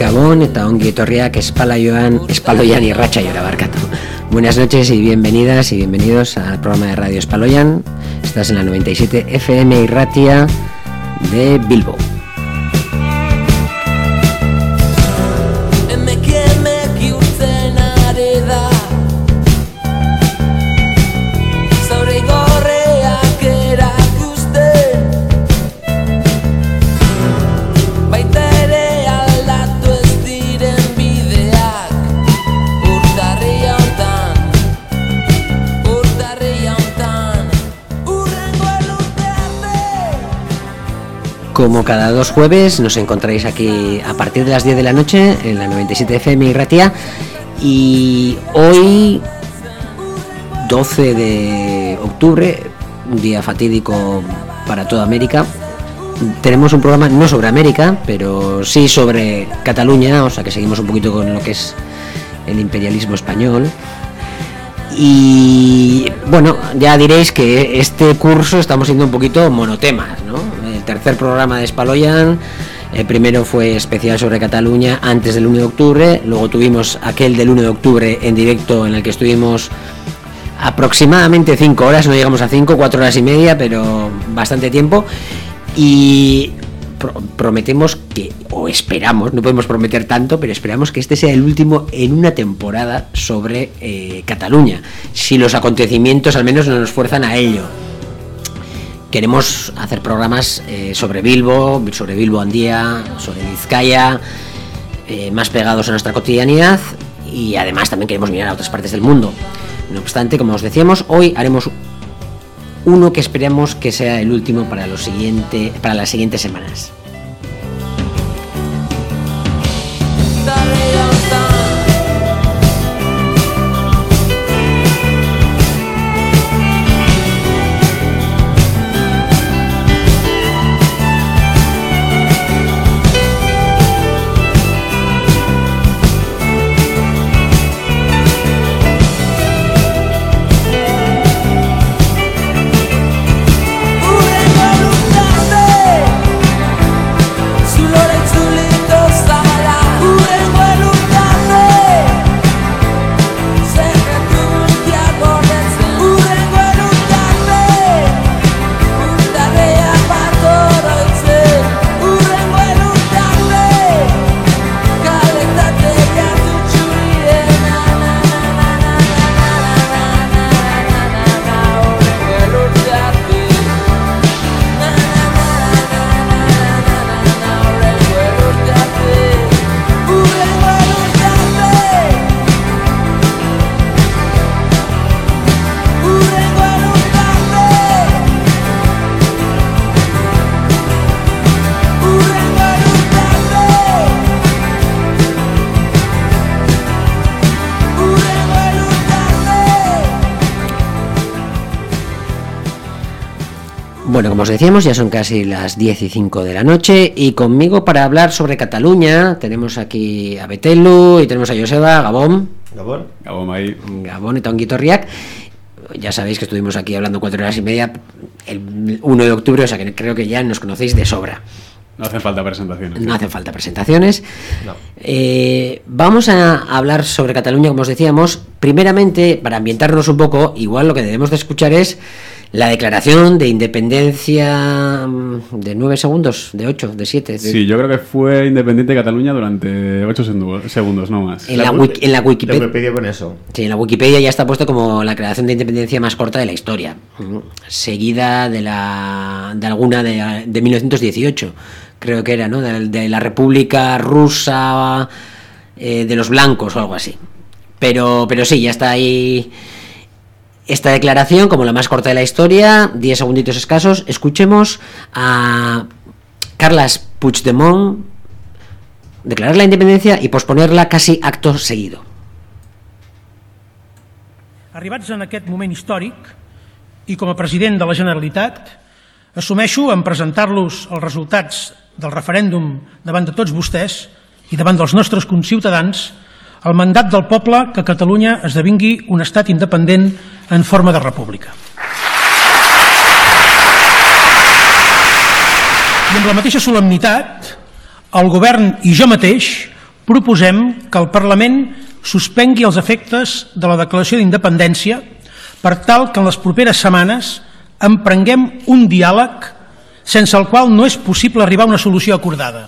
Gabón eta ongi etorriak Espaloian irratsaioa barkatu. Buenas noches y bienvenidas y bienvenidos al programa de Radio Espaloian. Estás en la 97 FM Irratia de Bilbo. Como cada dos jueves nos encontráis aquí a partir de las 10 de la noche en la 97 FM Irratia, y hoy 12 de octubre, un día fatídico para toda América, tenemos un programa no sobre América, pero sí sobre Cataluña, o sea que seguimos un poquito con lo que es el imperialismo español. Y bueno, ya diréis que este curso estamos siendo un poquito monotemas, ¿no? El tercer programa de Espaloian, el primero fue especial sobre Cataluña antes del 1 de octubre, luego tuvimos aquel del 1 de octubre en directo en el que estuvimos aproximadamente 5 horas, no llegamos a 5, 4 horas y media, pero bastante tiempo, y prometemos que, o esperamos, no podemos prometer tanto, pero esperamos que este sea el último en una temporada sobre Cataluña, si los acontecimientos al menos no nos fuerzan a ello. Queremos hacer programas sobre Bilbo Andía, sobre Vizcaya, más pegados a nuestra cotidianidad, y además también queremos mirar a otras partes del mundo. No obstante, como os decíamos, hoy haremos uno que esperamos que sea el último para las siguientes semanas. Bueno, como os decíamos, ya son casi las 10:05 de la noche, y conmigo para hablar sobre Cataluña tenemos aquí a Betelu y tenemos a Joseba. Gabón ahí. Gabón eta ongi etorriak. Ya sabéis que estuvimos aquí hablando 4 horas y media el 1 de octubre, o sea que creo que ya nos conocéis de sobra. No hacen falta presentaciones. No hacen falta presentaciones. No. Vamos a hablar sobre Cataluña, como os decíamos. Primeramente, para ambientarnos un poco, igual lo que debemos de escuchar es la declaración de independencia de 9 segundos, de 8, de 7. Sí, yo creo que fue independiente de Cataluña durante 8 segundos, no más. En la Wikipedia. La Wikipedia con eso. Sí, en la Wikipedia ya está puesto como la creación de independencia más corta de la historia, seguida de alguna de 1918, creo que era, ¿no? De la República Rusa de los Blancos o algo así. Pero sí, ya está ahí esta declaración como la más corta de la historia. 10 segunditos escasos. Escuchemos a Carles Puigdemont declarar la independencia y posponerla casi acto seguido. Arribats en aquest moment històric, i com a president de la Generalitat, assumeixo en presentar-los els resultats del referèndum davant de tots vostès i davant dels nostres conciutadans el mandat del poble que Catalunya esdevingui un estat independent en forma de república. I amb la mateixa solemnitat, el govern i jo mateix proposem que el Parlament suspengui els efectes de la declaració d'independència per tal que en les properes setmanes emprenguem un diàleg sense el qual no és possible arribar a una solució acordada.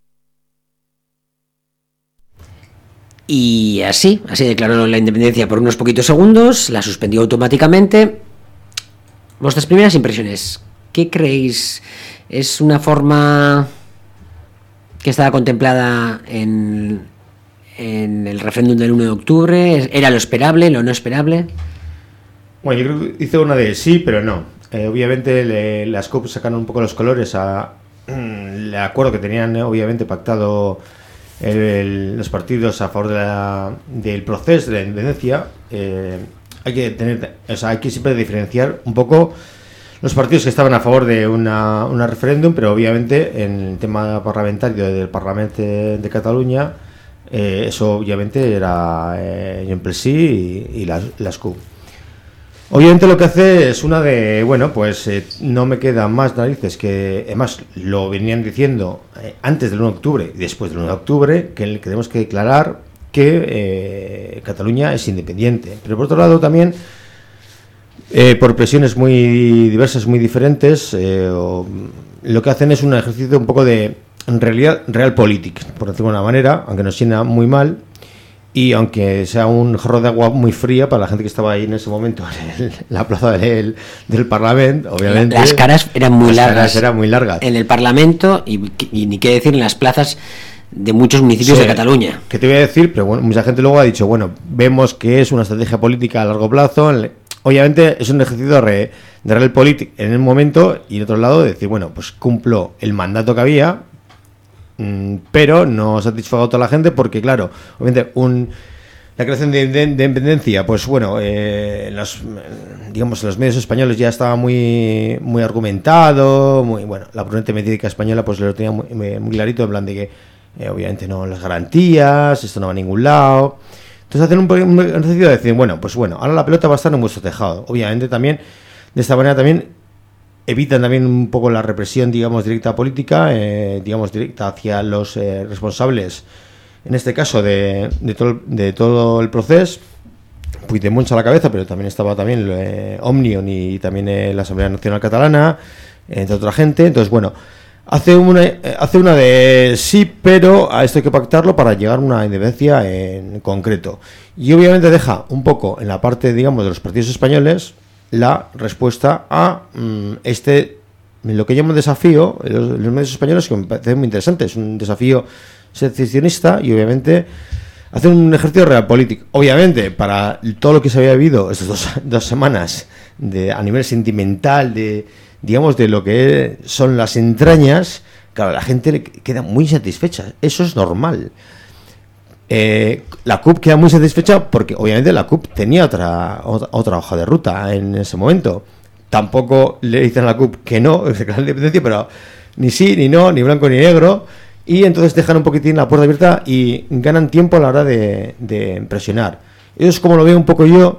Y así declaró la independencia por unos poquitos segundos, la suspendió automáticamente. Vuestras primeras impresiones, ¿qué creéis? ¿Es una forma que estaba contemplada en el referéndum del 1 de octubre? ¿Era lo esperable, lo no esperable? Bueno, yo creo que hizo una de sí, pero no. Obviamente las CUP sacaron un poco los colores al acuerdo que tenían obviamente pactado los partidos a favor del proceso de la independencia. Hay que siempre diferenciar un poco los partidos que estaban a favor de una referéndum, pero obviamente en el tema parlamentario del Parlamento de Cataluña, eso obviamente era Junts sí y las CUP. Obviamente lo que hace es una de, bueno, pues no me quedan más narices, que además lo venían diciendo antes del 1 de octubre y después del 1 de octubre, que tenemos que declarar que Cataluña es independiente. Pero por otro lado también, por presiones muy diversas, muy diferentes, lo que hacen es un ejercicio un poco de, en realidad, realpolitik, por decirlo de una manera, aunque nos suena muy mal. Y aunque sea un jarro de agua muy fría para la gente que estaba ahí en ese momento en la plaza del Parlamento, obviamente. Las caras eran muy largas. Eran muy largas. En el Parlamento y ni qué decir en las plazas de muchos municipios de Cataluña. Que te voy a decir, pero bueno, mucha gente luego ha dicho, bueno, vemos que es una estrategia política a largo plazo. Obviamente es un ejercicio de realpolitik en el momento y en otro lado decir, bueno, pues cumplo el mandato que había, pero no satisfago a toda la gente porque, claro, obviamente la creación de independencia, pues bueno, los medios españoles ya estaba muy argumentado, muy bueno, la prudente mediática española pues lo tenía muy clarito, en plan de que obviamente no las garantías, esto no va a ningún lado. Entonces hacen un ejercicio de decir, bueno, ahora la pelota va a estar en vuestro tejado. Obviamente también, de esta manera también evitan también un poco la represión, digamos, directa política, directa hacia los responsables, en este caso, de todo el proceso. Puigdemont a la cabeza, pero también estaba también Òmnium y también la Asamblea Nacional Catalana, entre otra gente. Entonces, bueno, hace una de sí, pero a esto hay que pactarlo para llegar a una independencia en concreto. Y obviamente deja un poco en la parte, digamos, de los partidos españoles la respuesta a lo que llamo desafío, los medios españoles, que me parece muy interesante. Es un desafío secesionista y obviamente hace un ejercicio realpolitik. Obviamente, para todo lo que se había vivido estas dos semanas a nivel sentimental, digamos, de lo que son las entrañas, claro, la gente le queda muy satisfecha. Eso es normal. La CUP queda muy satisfecha porque obviamente la CUP tenía otra hoja de ruta en ese momento. Tampoco le dicen a la CUP que no, es la independencia, pero ni sí, ni no, ni blanco ni negro. Y entonces dejan un poquitín la puerta abierta y ganan tiempo a la hora de presionar. Eso es como lo veo un poco yo,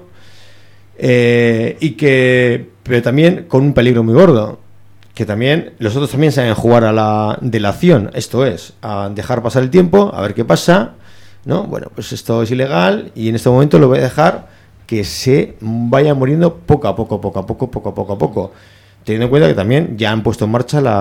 pero también con un peligro muy gordo, que también los otros también saben jugar a la delación, esto es, a dejar pasar el tiempo, a ver qué pasa, ¿no? Bueno, pues esto es ilegal y en este momento lo voy a dejar que se vaya muriendo poco a poco. Teniendo en cuenta que también ya han puesto en marcha el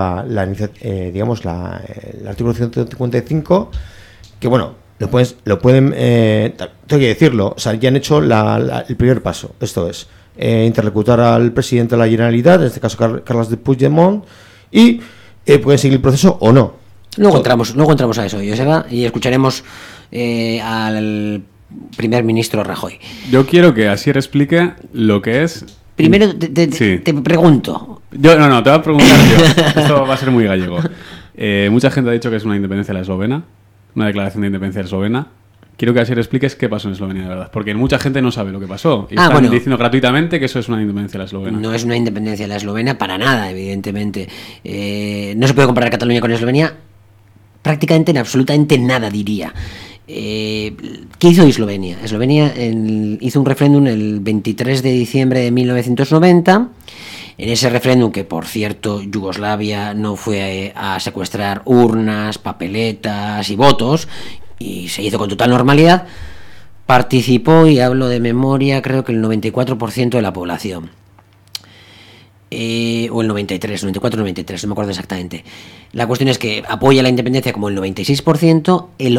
artículo 155, que bueno, lo pueden tengo que decirlo, o sea, ya han hecho el primer paso, esto es, interlocutar al presidente de la Generalitat, en este caso Carles Puigdemont, y pueden seguir el proceso o no. Luego entramos a eso, Joseba, y escucharemos al primer ministro Rajoy. Yo quiero que Asier explique lo que es. Primero te pregunto. Te voy a preguntar yo. Esto va a ser muy gallego. Mucha gente ha dicho que es una independencia la eslovena, una declaración de independencia eslovena. Quiero que Asier expliques qué pasó en Eslovenia de verdad, porque mucha gente no sabe lo que pasó. Y están diciendo gratuitamente que eso es una independencia la eslovena. No es una independencia la eslovena para nada, evidentemente. No se puede comparar Cataluña con Eslovenia prácticamente en absolutamente nada, diría. ¿Qué hizo Eslovenia? Eslovenia hizo un referéndum el 23 de diciembre de 1990. En ese referéndum, que por cierto Yugoslavia no fue a secuestrar urnas, papeletas y votos, y se hizo con total normalidad, participó, y hablo de memoria, creo que el 94% de la población. O el 93, 94, 93, no me acuerdo exactamente. La cuestión es que apoya la independencia como el 96%, el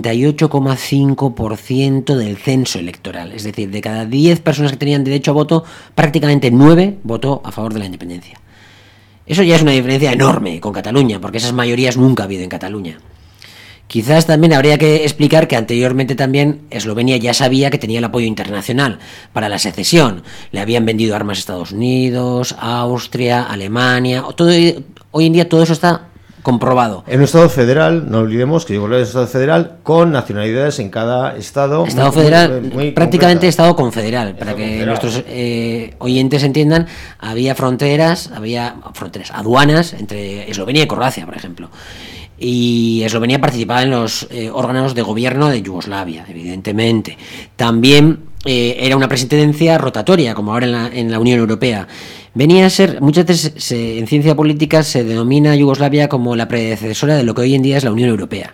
88,5% del censo electoral. Es decir, de cada 10 personas que tenían derecho a voto, prácticamente 9 votó a favor de la independencia. Eso ya es una diferencia enorme con Cataluña, porque esas mayorías nunca ha habido en Cataluña. Quizás también habría que explicar que anteriormente también Eslovenia ya sabía que tenía el apoyo internacional para la secesión. Le habían vendido armas a Estados Unidos, Austria, Alemania. Hoy en día todo eso está comprobado. En un Estado federal, no olvidemos que Yugoslavia es un Estado federal con nacionalidades en cada Estado. Estado federal, muy prácticamente completa. Estado confederal. Para que confederal. nuestros oyentes entiendan, había fronteras, aduanas entre Eslovenia y Croacia, por ejemplo. Y Eslovenia participaba en los órganos de gobierno de Yugoslavia, evidentemente. También era una presidencia rotatoria, como ahora en la Unión Europea. Venía a ser, muchas veces en ciencia política se denomina a Yugoslavia como la predecesora de lo que hoy en día es la Unión Europea.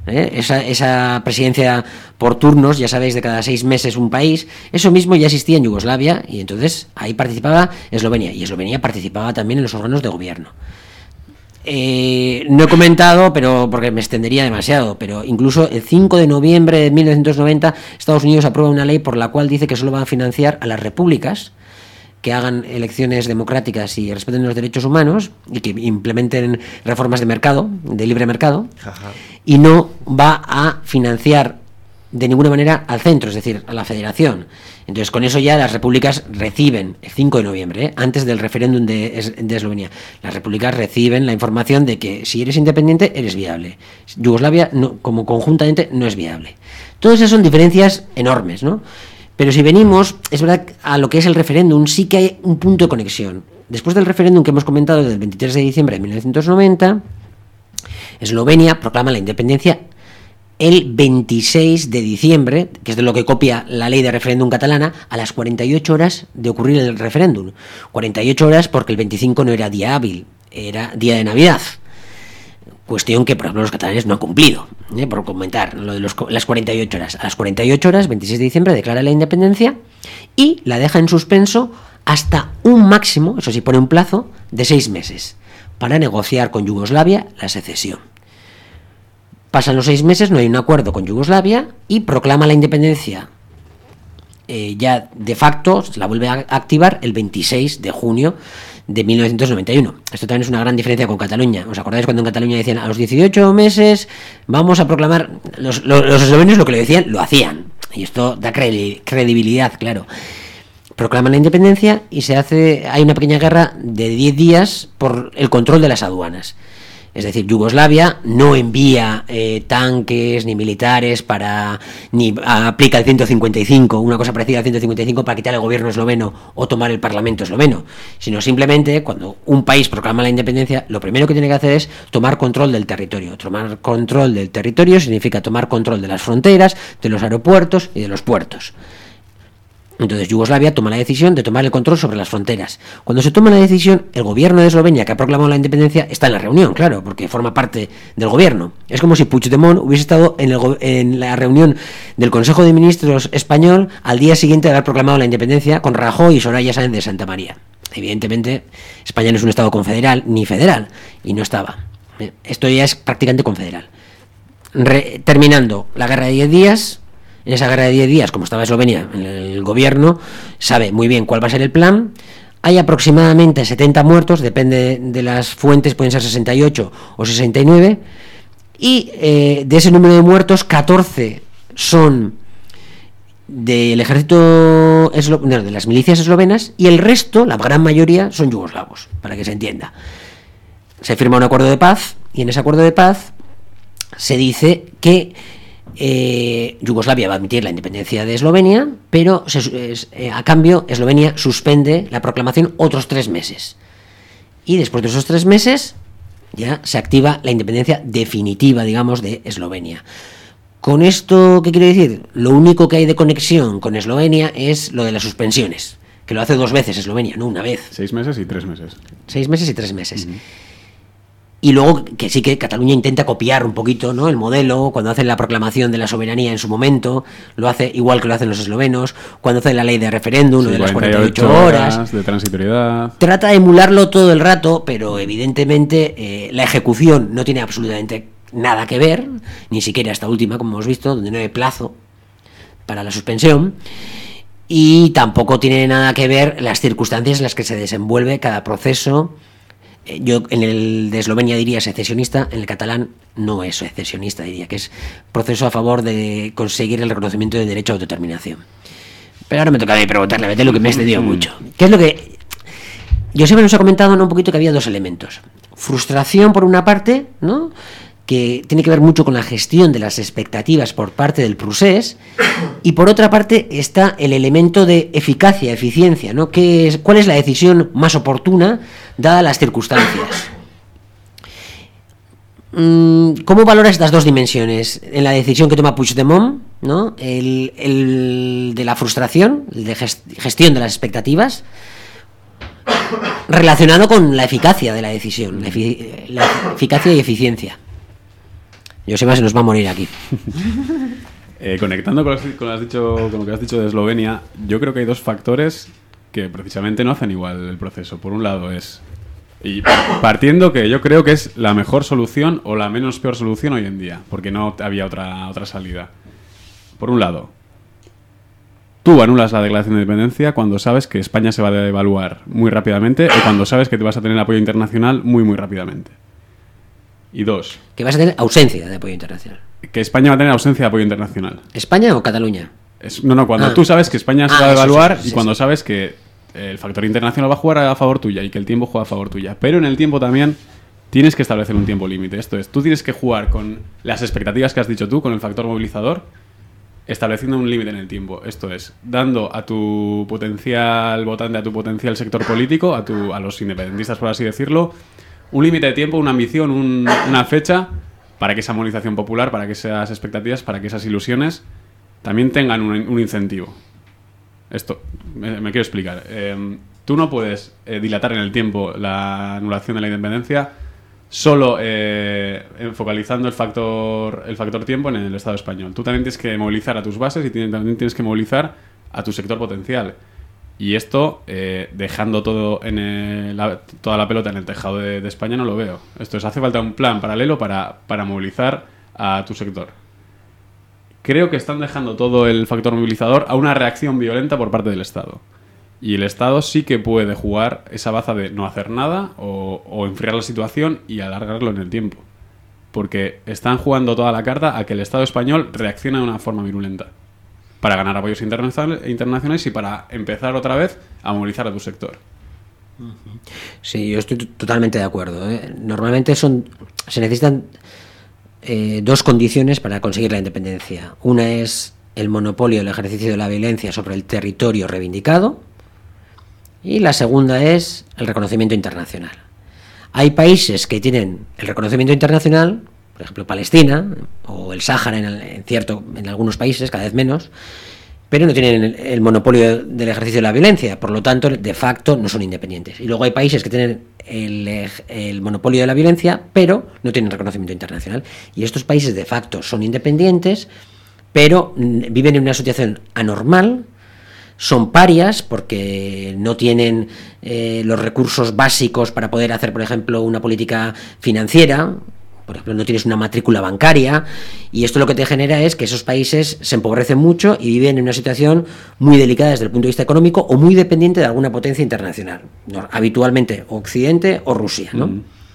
Esa presidencia por turnos, ya sabéis, de cada 6 meses un país, eso mismo ya existía en Yugoslavia, y entonces ahí participaba Eslovenia, y Eslovenia participaba también en los órganos de gobierno. No he comentado, pero porque me extendería demasiado, pero incluso el 5 de noviembre de 1990 Estados Unidos aprueba una ley por la cual dice que solo va a financiar a las repúblicas que hagan elecciones democráticas y respeten los derechos humanos y que implementen reformas de mercado, de libre mercado, y no va a financiar de ninguna manera al centro, es decir, a la federación. Entonces, con eso ya las repúblicas reciben, el 5 de noviembre, antes del referéndum de Eslovenia, las repúblicas reciben la información de que si eres independiente, eres viable. Yugoslavia, no, como conjuntamente, no es viable. Todas esas son diferencias enormes, ¿no? Pero si venimos, es verdad, a lo que es el referéndum, sí que hay un punto de conexión. Después del referéndum que hemos comentado del 23 de diciembre de 1990, Eslovenia proclama la independencia el 26 de diciembre, que es de lo que copia la ley de referéndum catalana, a las 48 horas de ocurrir el referéndum. 48 horas porque el 25 no era día hábil, era día de Navidad. Cuestión que, por ejemplo, los catalanes no han cumplido, por comentar, lo de las 48 horas. A las 48 horas, 26 de diciembre, declara la independencia y la deja en suspenso hasta un máximo, eso sí, pone un plazo, de 6 meses, para negociar con Yugoslavia la secesión. Pasan los 6 meses, no hay un acuerdo con Yugoslavia y proclama la independencia ya de facto, la vuelve a activar el 26 de junio de 1991. Esto también es una gran diferencia con Cataluña. ¿Os acordáis cuando en Cataluña decían a los 18 meses vamos a proclamar? Los eslovenios lo que le decían, lo hacían. Y esto da credibilidad, claro. Proclaman la independencia y hay una pequeña guerra de 10 días por el control de las aduanas. Es decir, Yugoslavia no envía tanques ni militares ni aplica el 155, una cosa parecida al 155 para quitar el gobierno esloveno o tomar el parlamento esloveno, sino simplemente cuando un país proclama la independencia, lo primero que tiene que hacer es tomar control del territorio. Tomar control del territorio significa tomar control de las fronteras, de los aeropuertos y de los puertos. Entonces Yugoslavia toma la decisión de tomar el control sobre las fronteras. Cuando se toma la decisión, el gobierno de Eslovenia, que ha proclamado la independencia, está en la reunión, claro, porque forma parte del gobierno. Es como si Puigdemont hubiese estado en la reunión del Consejo de Ministros español al día siguiente de haber proclamado la independencia con Rajoy y Soraya Sáenz de Santa María. Evidentemente, España no es un estado confederal ni federal, y no estaba. Esto ya es prácticamente confederal. Terminando la guerra de 10 días... En esa guerra de 10 días, como estaba Eslovenia en el gobierno, sabe muy bien cuál va a ser el plan. Hay aproximadamente 70 muertos, depende de las fuentes, pueden ser 68 o 69. Y de ese número de muertos, 14 son del ejército de las milicias eslovenas, y el resto, la gran mayoría, son yugoslavos, para que se entienda. Se firma un acuerdo de paz, y en ese acuerdo de paz se dice que Yugoslavia va a admitir la independencia de Eslovenia, pero a cambio Eslovenia suspende la proclamación otros 3 meses. Y después de esos 3 meses ya se activa la independencia definitiva, digamos, de Eslovenia. Con esto, ¿qué quiere decir? Lo único que hay de conexión con Eslovenia es lo de las suspensiones, que lo hace 2 veces Eslovenia, no una vez. 6 meses y 3 meses. 6 meses y 3 meses. Y luego que sí que Cataluña intenta copiar un poquito, ¿no?, el modelo, cuando hacen la proclamación de la soberanía en su momento, lo hace igual que lo hacen los eslovenos, cuando hacen la ley de referéndum, Sí, de las 48 horas, de transitoriedad. trata de emularlo todo el rato, pero evidentemente la ejecución no tiene absolutamente nada que ver, ni siquiera esta última, como hemos visto, donde no hay plazo para la suspensión, y tampoco tiene nada que ver las circunstancias en las que se desenvuelve cada proceso. Yo en el de Eslovenia diría secesionista, en el catalán no es secesionista, diría que es proceso a favor de conseguir el reconocimiento del derecho a autodeterminación. Pero ahora me toca a mí preguntarle a Betelo, que me he extendido mucho. ¿Qué es lo que...? Joseba nos ha comentado, ¿no?, un poquito, que había dos elementos. Frustración por una parte, ¿no?, que tiene que ver mucho con la gestión de las expectativas por parte del procés, y por otra parte está el elemento de eficacia, eficiencia, ¿no? ¿Cuál es la decisión más oportuna dadas las circunstancias? ¿Cómo valoras estas dos dimensiones en la decisión que toma Puigdemont, ¿no?, el de la frustración, el de gestión de las expectativas, relacionado con la eficacia de la decisión, la eficacia y eficiencia? Joseba se nos va a morir aquí. Conectando con lo que has dicho de Eslovenia, yo creo que hay dos factores que precisamente no hacen igual el proceso. Por un lado es, y partiendo que yo creo que es la mejor solución o la menos peor solución hoy en día, porque no había otra salida. Por un lado, tú anulas la declaración de independencia cuando sabes que España se va a devaluar muy rápidamente, o cuando sabes que te vas a tener apoyo internacional muy, muy rápidamente. Y dos, Que vas a tener ausencia de apoyo internacional. que España va a tener ausencia de apoyo internacional. ¿España o Cataluña? Cuando tú sabes que España se va a devaluar, sí, y cuando sabes que el factor internacional va a jugar a favor tuya y que el tiempo juega a favor tuya. Pero en el tiempo también tienes que establecer un tiempo límite. Esto es, tú tienes que jugar con las expectativas que has dicho tú, con el factor movilizador, estableciendo un límite en el tiempo. Esto es, dando a tu potencial votante, a tu potencial sector político, a los independentistas, por así decirlo, un límite de tiempo, una ambición, una fecha para que esa movilización popular, para que esas expectativas, para que esas ilusiones también tengan un incentivo. Esto, me quiero explicar. Tú no puedes dilatar en el tiempo la anulación de la independencia solo focalizando el factor tiempo en el Estado español. Tú también tienes que movilizar a tus bases y también tienes que movilizar a tu sector potencial. Y esto, dejando todo toda la pelota en el tejado de España, no lo veo. Esto es, hace falta un plan paralelo para movilizar a tu sector. Creo que están dejando todo el factor movilizador a una reacción violenta por parte del Estado. Y el Estado sí que puede jugar esa baza de no hacer nada o enfriar la situación y alargarlo en el tiempo. Porque están jugando toda la carta a que el Estado español reaccione de una forma virulenta, para ganar apoyos internacionales y para empezar otra vez a movilizar a tu sector. Sí, yo estoy totalmente de acuerdo, ¿eh? Normalmente se necesitan dos condiciones para conseguir la independencia. Una es el monopolio del ejercicio de la violencia sobre el territorio reivindicado, y la segunda es el reconocimiento internacional. Hay países que tienen el reconocimiento internacional, por ejemplo Palestina o el Sáhara en algunos países, cada vez menos, pero no tienen el monopolio del ejercicio de la violencia, por lo tanto de facto no son independientes. Y luego hay países que tienen el monopolio de la violencia, pero no tienen reconocimiento internacional, y estos países de facto son independientes, pero viven en una situación anormal, son parias porque no tienen los recursos básicos para poder hacer, por ejemplo, una política financiera. Por ejemplo, no tienes una matrícula bancaria, y esto lo que te genera es que esos países se empobrecen mucho y viven en una situación muy delicada desde el punto de vista económico, o muy dependiente de alguna potencia internacional, habitualmente Occidente o Rusia, ¿no?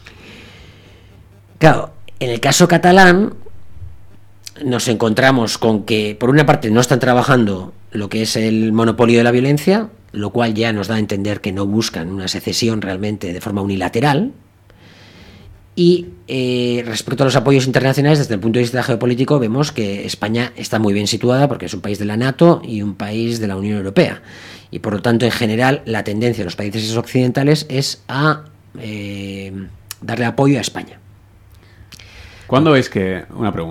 Claro, en el caso catalán nos encontramos con que, por una parte, no están trabajando lo que es el monopolio de la violencia, lo cual ya nos da a entender que no buscan una secesión realmente de forma unilateral. Y respecto a los apoyos internacionales, desde el punto de vista geopolítico, vemos que España está muy bien situada porque es un país de la NATO y un país de la Unión Europea. Y por lo tanto, en general, la tendencia de los países occidentales es a darle apoyo a España. ¿Cuándo veis que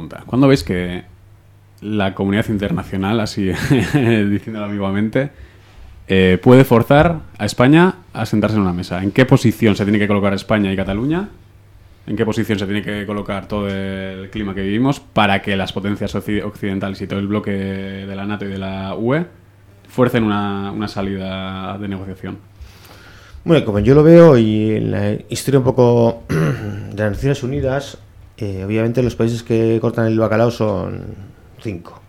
la comunidad internacional, así diciéndolo ambiguamente, puede forzar a España a sentarse en una mesa? ¿En qué posición se tiene que colocar España y Cataluña en qué posición se tiene que colocar todo el clima que vivimos para que las potencias occidentales y todo el bloque de la NATO y de la UE fuercen una salida de negociación. Bueno, como yo lo veo, y en la historia un poco de las Naciones Unidas, obviamente los países que cortan el bacalao son 5.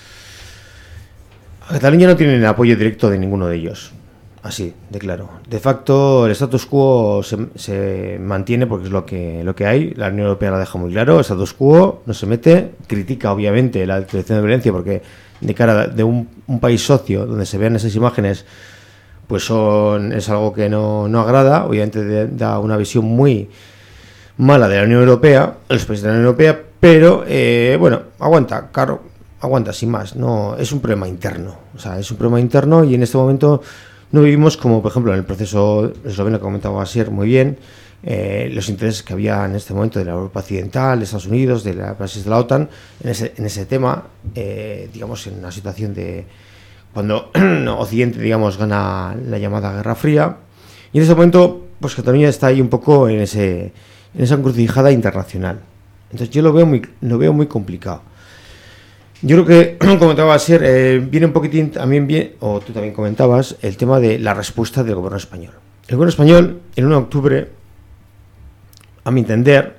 Cataluña no tiene el apoyo directo de ninguno de ellos, así de claro. De facto, el status quo se mantiene porque es lo que hay. La Unión Europea lo deja muy claro. El status quo no se mete, critica obviamente la declaración de violencia porque de cara de un país socio donde se vean esas imágenes, pues es algo que no agrada. Obviamente da una visión muy mala de la Unión Europea, los países de la Unión Europea, pero bueno, aguanta sin más. No es un problema interno, o sea, es un problema interno, y en este momento no vivimos como, por ejemplo, en el proceso esloveno que comentaba Asier muy bien, los intereses que había en este momento de la Europa Occidental, de Estados Unidos, de los países de la OTAN, en ese tema, digamos, en una situación de cuando Occidente, digamos, gana la llamada Guerra Fría, y en ese momento, pues Cataluña está ahí un poco en esa encrucijada internacional. Entonces yo lo veo muy complicado. Yo creo que, como comentaba Asier, viene un poquitín también bien, o tú también comentabas, el tema de la respuesta del gobierno español. El gobierno español, el 1 de octubre, a mi entender,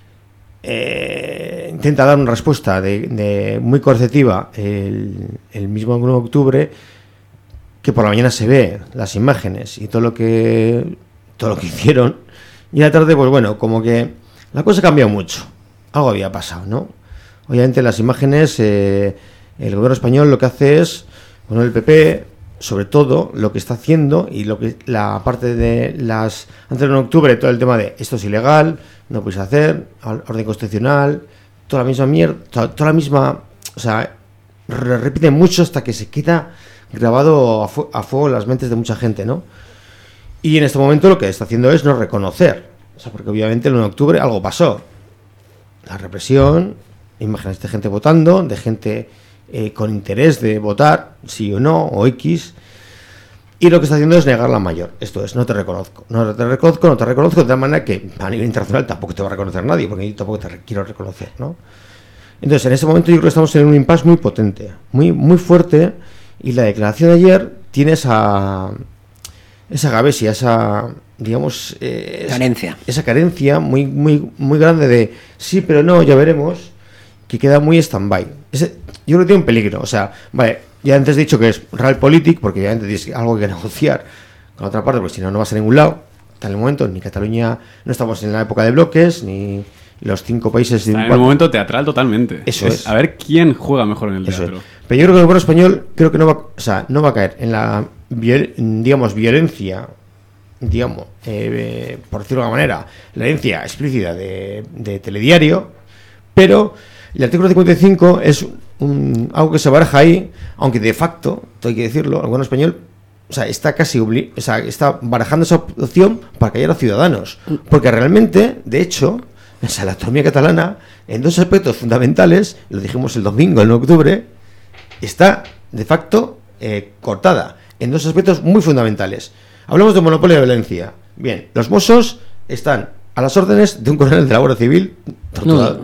intenta dar una respuesta muy coercitiva el mismo 1 de octubre, que por la mañana se ve las imágenes y todo lo que hicieron, y a la tarde, pues bueno, como que la cosa cambió mucho. Algo había pasado, ¿no? Obviamente las imágenes, el gobierno español lo que hace es, bueno, el PP, sobre todo, lo que está haciendo, y lo que la parte de antes del 1 de octubre, todo el tema de esto es ilegal, no puedes hacer, orden constitucional, toda la misma mierda, toda la misma, o sea, repite mucho hasta que se queda grabado a fuego en las mentes de mucha gente, ¿no? Y en este momento lo que está haciendo es no reconocer, o sea, porque obviamente el 1 de octubre algo pasó, la represión, imágenes de gente votando, de gente con interés de votar, sí o no, o X, y lo que está haciendo es negar la mayor. Esto es, no te reconozco, de tal manera que a nivel internacional tampoco te va a reconocer nadie, porque yo tampoco te quiero reconocer, ¿no? Entonces, en ese momento yo creo que estamos en un impasse muy potente, muy fuerte, y la declaración de ayer tiene esa gabesia, esa, digamos, esa carencia muy grande de sí, pero no, ya veremos, que queda muy stand-by. Yo creo que tiene un peligro. O sea, vale, ya antes he dicho que es realpolitik, porque ya antes tienes algo que negociar con la otra parte, porque si no, no vas a ningún lado. Hasta el momento, ni Cataluña, no estamos en la época de bloques, ni los 5 países... Está en un momento teatral totalmente. Eso es. A ver quién juega mejor en el teatro. Pero yo creo que el gobierno español no va a caer en la, digamos, violencia, digamos, por decirlo de alguna manera, la violencia explícita de telediario, pero el artículo 55 es algo que se baraja ahí, aunque de facto, hay que decirlo, el gobierno español, o sea, está está barajando esa opción para callar a los ciudadanos, porque realmente, de hecho, o sea, la autonomía catalana, en 2 aspectos fundamentales, lo dijimos el domingo, el 9 de octubre, está de facto cortada, en 2 aspectos muy fundamentales. Hablamos de monopolio de violencia. Bien, los Mossos están a las órdenes de un coronel de la Guardia Civil torturado.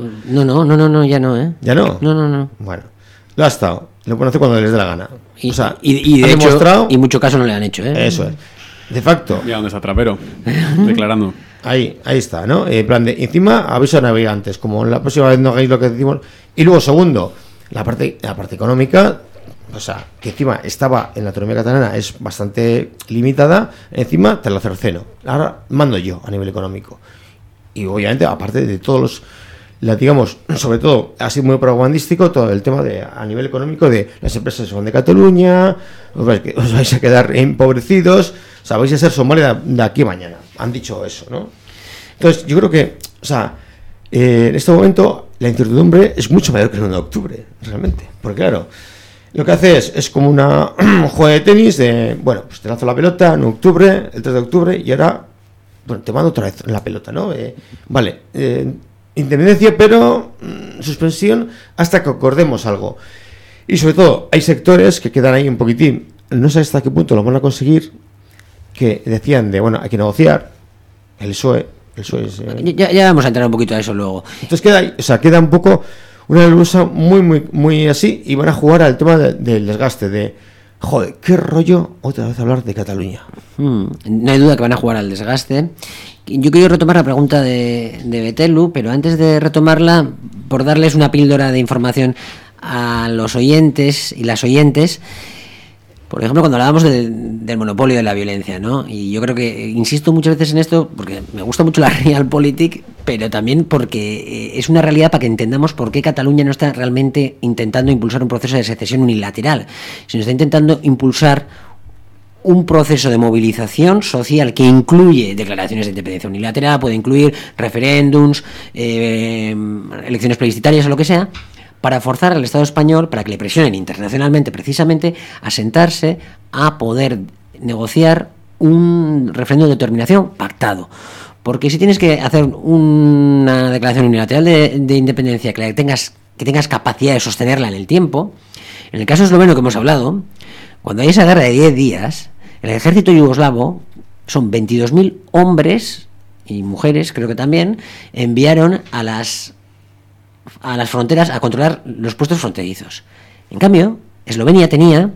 No, ya no, ¿eh? ¿Ya no? No. Bueno, lo ha estado. Lo pueden hacer cuando les dé la gana. Y, o sea, y de hecho, y mucho caso no le han hecho, ¿eh? Eso es. De facto. Mira dónde está Trapero, declarando. Ahí está, ¿no? En plan de, encima, aviso a navegantes, como la próxima vez no hagáis lo que decimos. Y luego, segundo, la parte económica, o sea, que encima estaba en la autonomía catalana, es bastante limitada. Encima te lo cerceno. Ahora mando yo a nivel económico. Y obviamente, aparte de todos digamos, sobre todo, ha sido muy propagandístico todo el tema a nivel económico de las empresas son de Cataluña, os vais a quedar empobrecidos, o sea, vais a ser Somalia de aquí a mañana. Han dicho eso, ¿no? Entonces, yo creo que, o sea, en este momento la incertidumbre es mucho mayor que el 1 de octubre, realmente. Porque, claro, lo que hace es como un juego de tenis de, bueno, pues te lanzo la pelota en octubre, el 3 de octubre, y ahora, bueno, te mando otra vez la pelota, ¿no? Vale, independencia, pero suspensión hasta que acordemos algo. Y sobre todo, hay sectores que quedan ahí un poquitín. No sé hasta qué punto lo van a conseguir, que decían de, bueno, hay que negociar. El PSOE El PSOE es, ya vamos a entrar un poquito a eso luego. Entonces queda un poco una nebulosa muy así, y van a jugar al tema del desgaste, de joder, qué rollo otra vez hablar de Cataluña. No hay duda que van a jugar al desgaste. Yo quiero retomar la pregunta de Betelu, pero antes de retomarla, por darles una píldora de información a los oyentes y las oyentes. Por ejemplo, cuando hablábamos del monopolio de la violencia, ¿no? Y yo creo que insisto muchas veces en esto porque me gusta mucho la Realpolitik, pero también porque es una realidad para que entendamos por qué Cataluña no está realmente intentando impulsar un proceso de secesión unilateral, sino está intentando impulsar un proceso de movilización social que incluye declaraciones de independencia unilateral, puede incluir referéndums, elecciones plebiscitarias o lo que sea, para forzar al Estado español, para que le presionen internacionalmente precisamente a sentarse a poder negociar un referéndum de autodeterminación pactado. Porque si tienes que hacer una declaración unilateral de independencia que tengas capacidad de sostenerla en el tiempo, en el caso esloveno que hemos hablado, cuando hay esa guerra de 10 días, el ejército yugoslavo, son 22.000 hombres y mujeres, creo que también, enviaron a las fronteras a controlar los puestos fronterizos. En cambio, Eslovenia tenía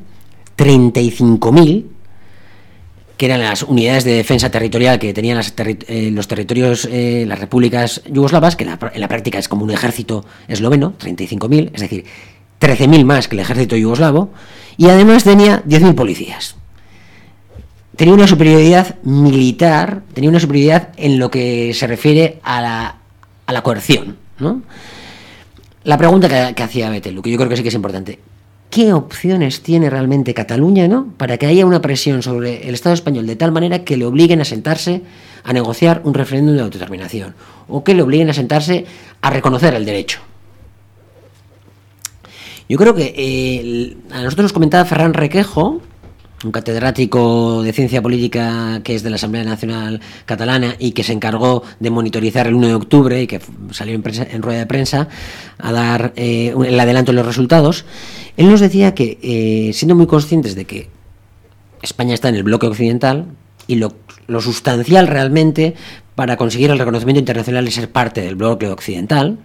35.000, que eran las unidades de defensa territorial que tenían los territorios, las repúblicas yugoslavas, que en la práctica es como un ejército esloveno, 35.000, es decir, 13.000 más que el ejército yugoslavo, y además tenía 10.000 policías. Tenía una superioridad militar, tenía una superioridad en lo que se refiere a la coerción, ¿no? La pregunta que hacía Betelu, que yo creo que sí que es importante: ¿qué opciones tiene realmente Cataluña, ¿no?, para que haya una presión sobre el Estado español de tal manera que le obliguen a sentarse a negociar un referéndum de autodeterminación, o que le obliguen a sentarse a reconocer el derecho? Yo creo que a nosotros nos comentaba Ferran Requejo, un catedrático de ciencia política que es de la Asamblea Nacional Catalana y que se encargó de monitorizar el 1 de octubre y que salió en rueda de prensa a dar el adelanto de los resultados. Él nos decía que, siendo muy conscientes de que España está en el bloque occidental y lo sustancial realmente para conseguir el reconocimiento internacional y ser parte del bloque occidental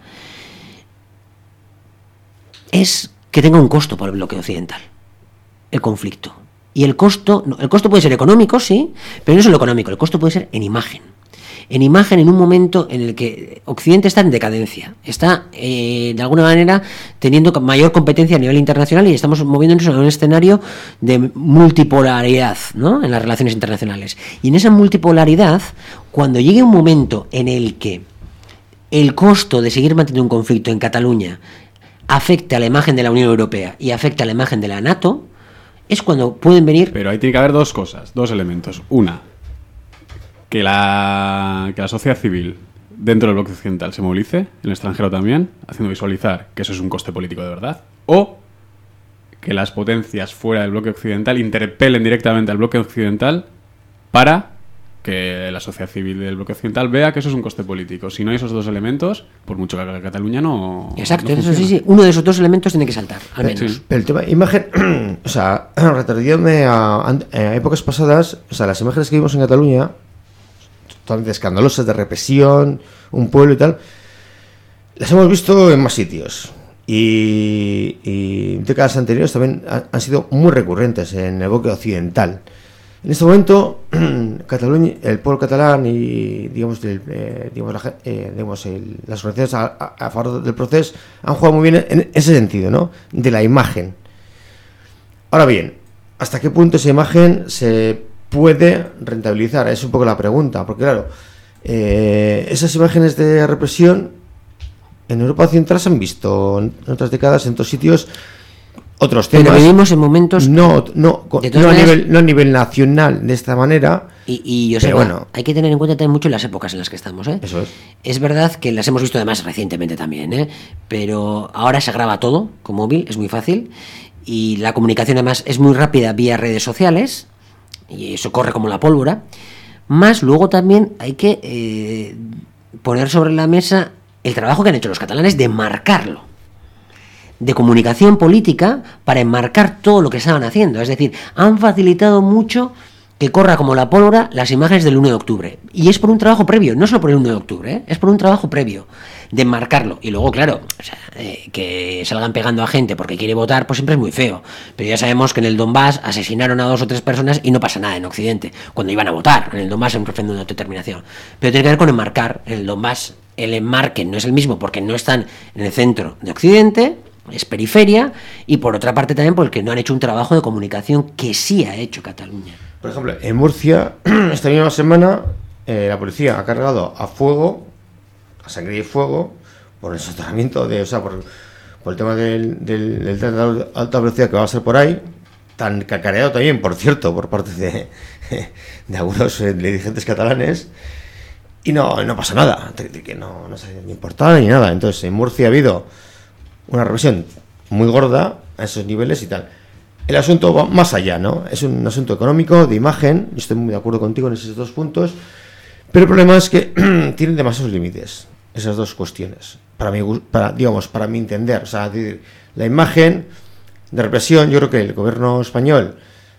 es que tenga un costo para el bloque occidental, el conflicto. Y el costo puede ser económico, sí, pero no solo económico, el costo puede ser en imagen. En imagen, en un momento en el que Occidente está en decadencia, está de alguna manera teniendo mayor competencia a nivel internacional y estamos moviéndonos en un escenario de multipolaridad, ¿no?, en las relaciones internacionales. Y en esa multipolaridad, cuando llegue un momento en el que el costo de seguir manteniendo un conflicto en Cataluña afecte a la imagen de la Unión Europea y afecte a la imagen de la NATO, es cuando pueden venir... Pero ahí tiene que haber dos cosas, dos elementos. Una, que la sociedad civil dentro del bloque occidental se movilice, en el extranjero también, haciendo visualizar que eso es un coste político de verdad. O que las potencias fuera del bloque occidental interpelen directamente al bloque occidental para que la sociedad civil del bloque occidental vea que eso es un coste político. Si no hay esos dos elementos, por mucho que haga Cataluña no... Exacto, no eso sí, uno de esos dos elementos tiene que saltar, al menos. Sí. El tema imagen, o sea, retrocediéndome a épocas pasadas, o sea, las imágenes que vimos en Cataluña, totalmente escandalosas, de represión, un pueblo y tal, las hemos visto en más sitios. Y décadas anteriores también han sido muy recurrentes en el bloque occidental. En este momento, Cataluña, el pueblo catalán y las organizaciones a favor del proceso han jugado muy bien en ese sentido, ¿no?, de la imagen. Ahora bien, ¿hasta qué punto esa imagen se puede rentabilizar? Es un poco la pregunta, porque claro, esas imágenes de represión en Europa Occidental se han visto en otras décadas, en otros sitios, otros temas. Pero vivimos en momentos... No a nivel nacional de esta manera. Y yo sé, bueno, hay que tener en cuenta también mucho las épocas en las que estamos, ¿eh? Eso es. Es verdad que las hemos visto además recientemente también, ¿eh? Pero ahora se graba todo con móvil, es muy fácil. Y la comunicación además es muy rápida vía redes sociales. Y eso corre como la pólvora. Más luego también hay que poner sobre la mesa el trabajo que han hecho los catalanes de marcarlo, de comunicación política para enmarcar todo lo que estaban haciendo. Es decir, han facilitado mucho que corra como la pólvora las imágenes del 1 de octubre. Y es por un trabajo previo, no solo por el 1 de octubre, ¿eh? Es por un trabajo previo de marcarlo. Y luego, claro, o sea, que salgan pegando a gente porque quiere votar, pues siempre es muy feo. Pero ya sabemos que en el Donbass asesinaron a 2 o 3 personas y no pasa nada en Occidente, cuando iban a votar en el Donbass en un referéndum de autodeterminación. Pero tiene que ver con enmarcar. En el Donbass el enmarque no es el mismo porque no están en el centro de Occidente, es periferia, y por otra parte también porque no han hecho un trabajo de comunicación que sí ha hecho Cataluña. Por ejemplo, en Murcia, esta misma semana, la policía ha cargado a fuego, a sangre y fuego, por el soterramiento de, o sea, por el tema del tren de alta velocidad que va a ser por ahí, tan cacareado también, por cierto, por parte de algunos dirigentes catalanes, y no pasa nada, que no se ni importa ni nada. Entonces, en Murcia ha habido una represión muy gorda a esos niveles y tal. El asunto va más allá, ¿no? Es un asunto económico, de imagen. Yo estoy muy de acuerdo contigo en esos 2 puntos. Pero el problema es que tienen demasiados límites esas 2 cuestiones. Para mi entender. O sea, la imagen de represión, yo creo que el gobierno español,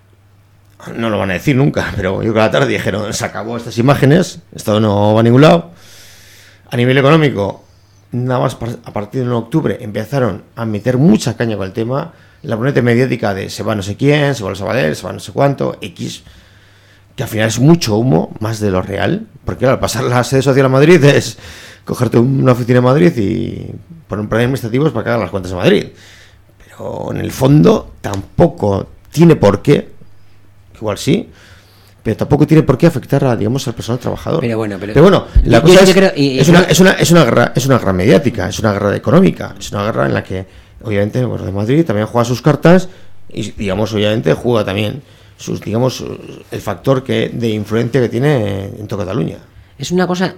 no lo van a decir nunca, pero yo creo que a la tarde dijeron, se acabó estas imágenes, esto no va a ningún lado. A nivel económico, nada más a partir de octubre empezaron a meter mucha caña con el tema. La ponente mediática de se va no sé quién, se va a Sabadell, se va no sé cuánto, X, que al final es mucho humo, más de lo real, porque claro, pasar la sede social a Madrid es cogerte una oficina en Madrid y poner planes administrativos para que hagan las cuentas en Madrid. Pero en el fondo tampoco tiene por qué, igual sí, pero tampoco tiene por qué afectar a, digamos, al personal trabajador. Pero bueno, la cosa es una guerra mediática, es una guerra económica, es una guerra en la que obviamente el gobierno de Madrid también juega sus cartas y, digamos, obviamente juega también el factor de influencia que tiene en toda Cataluña. Es una cosa,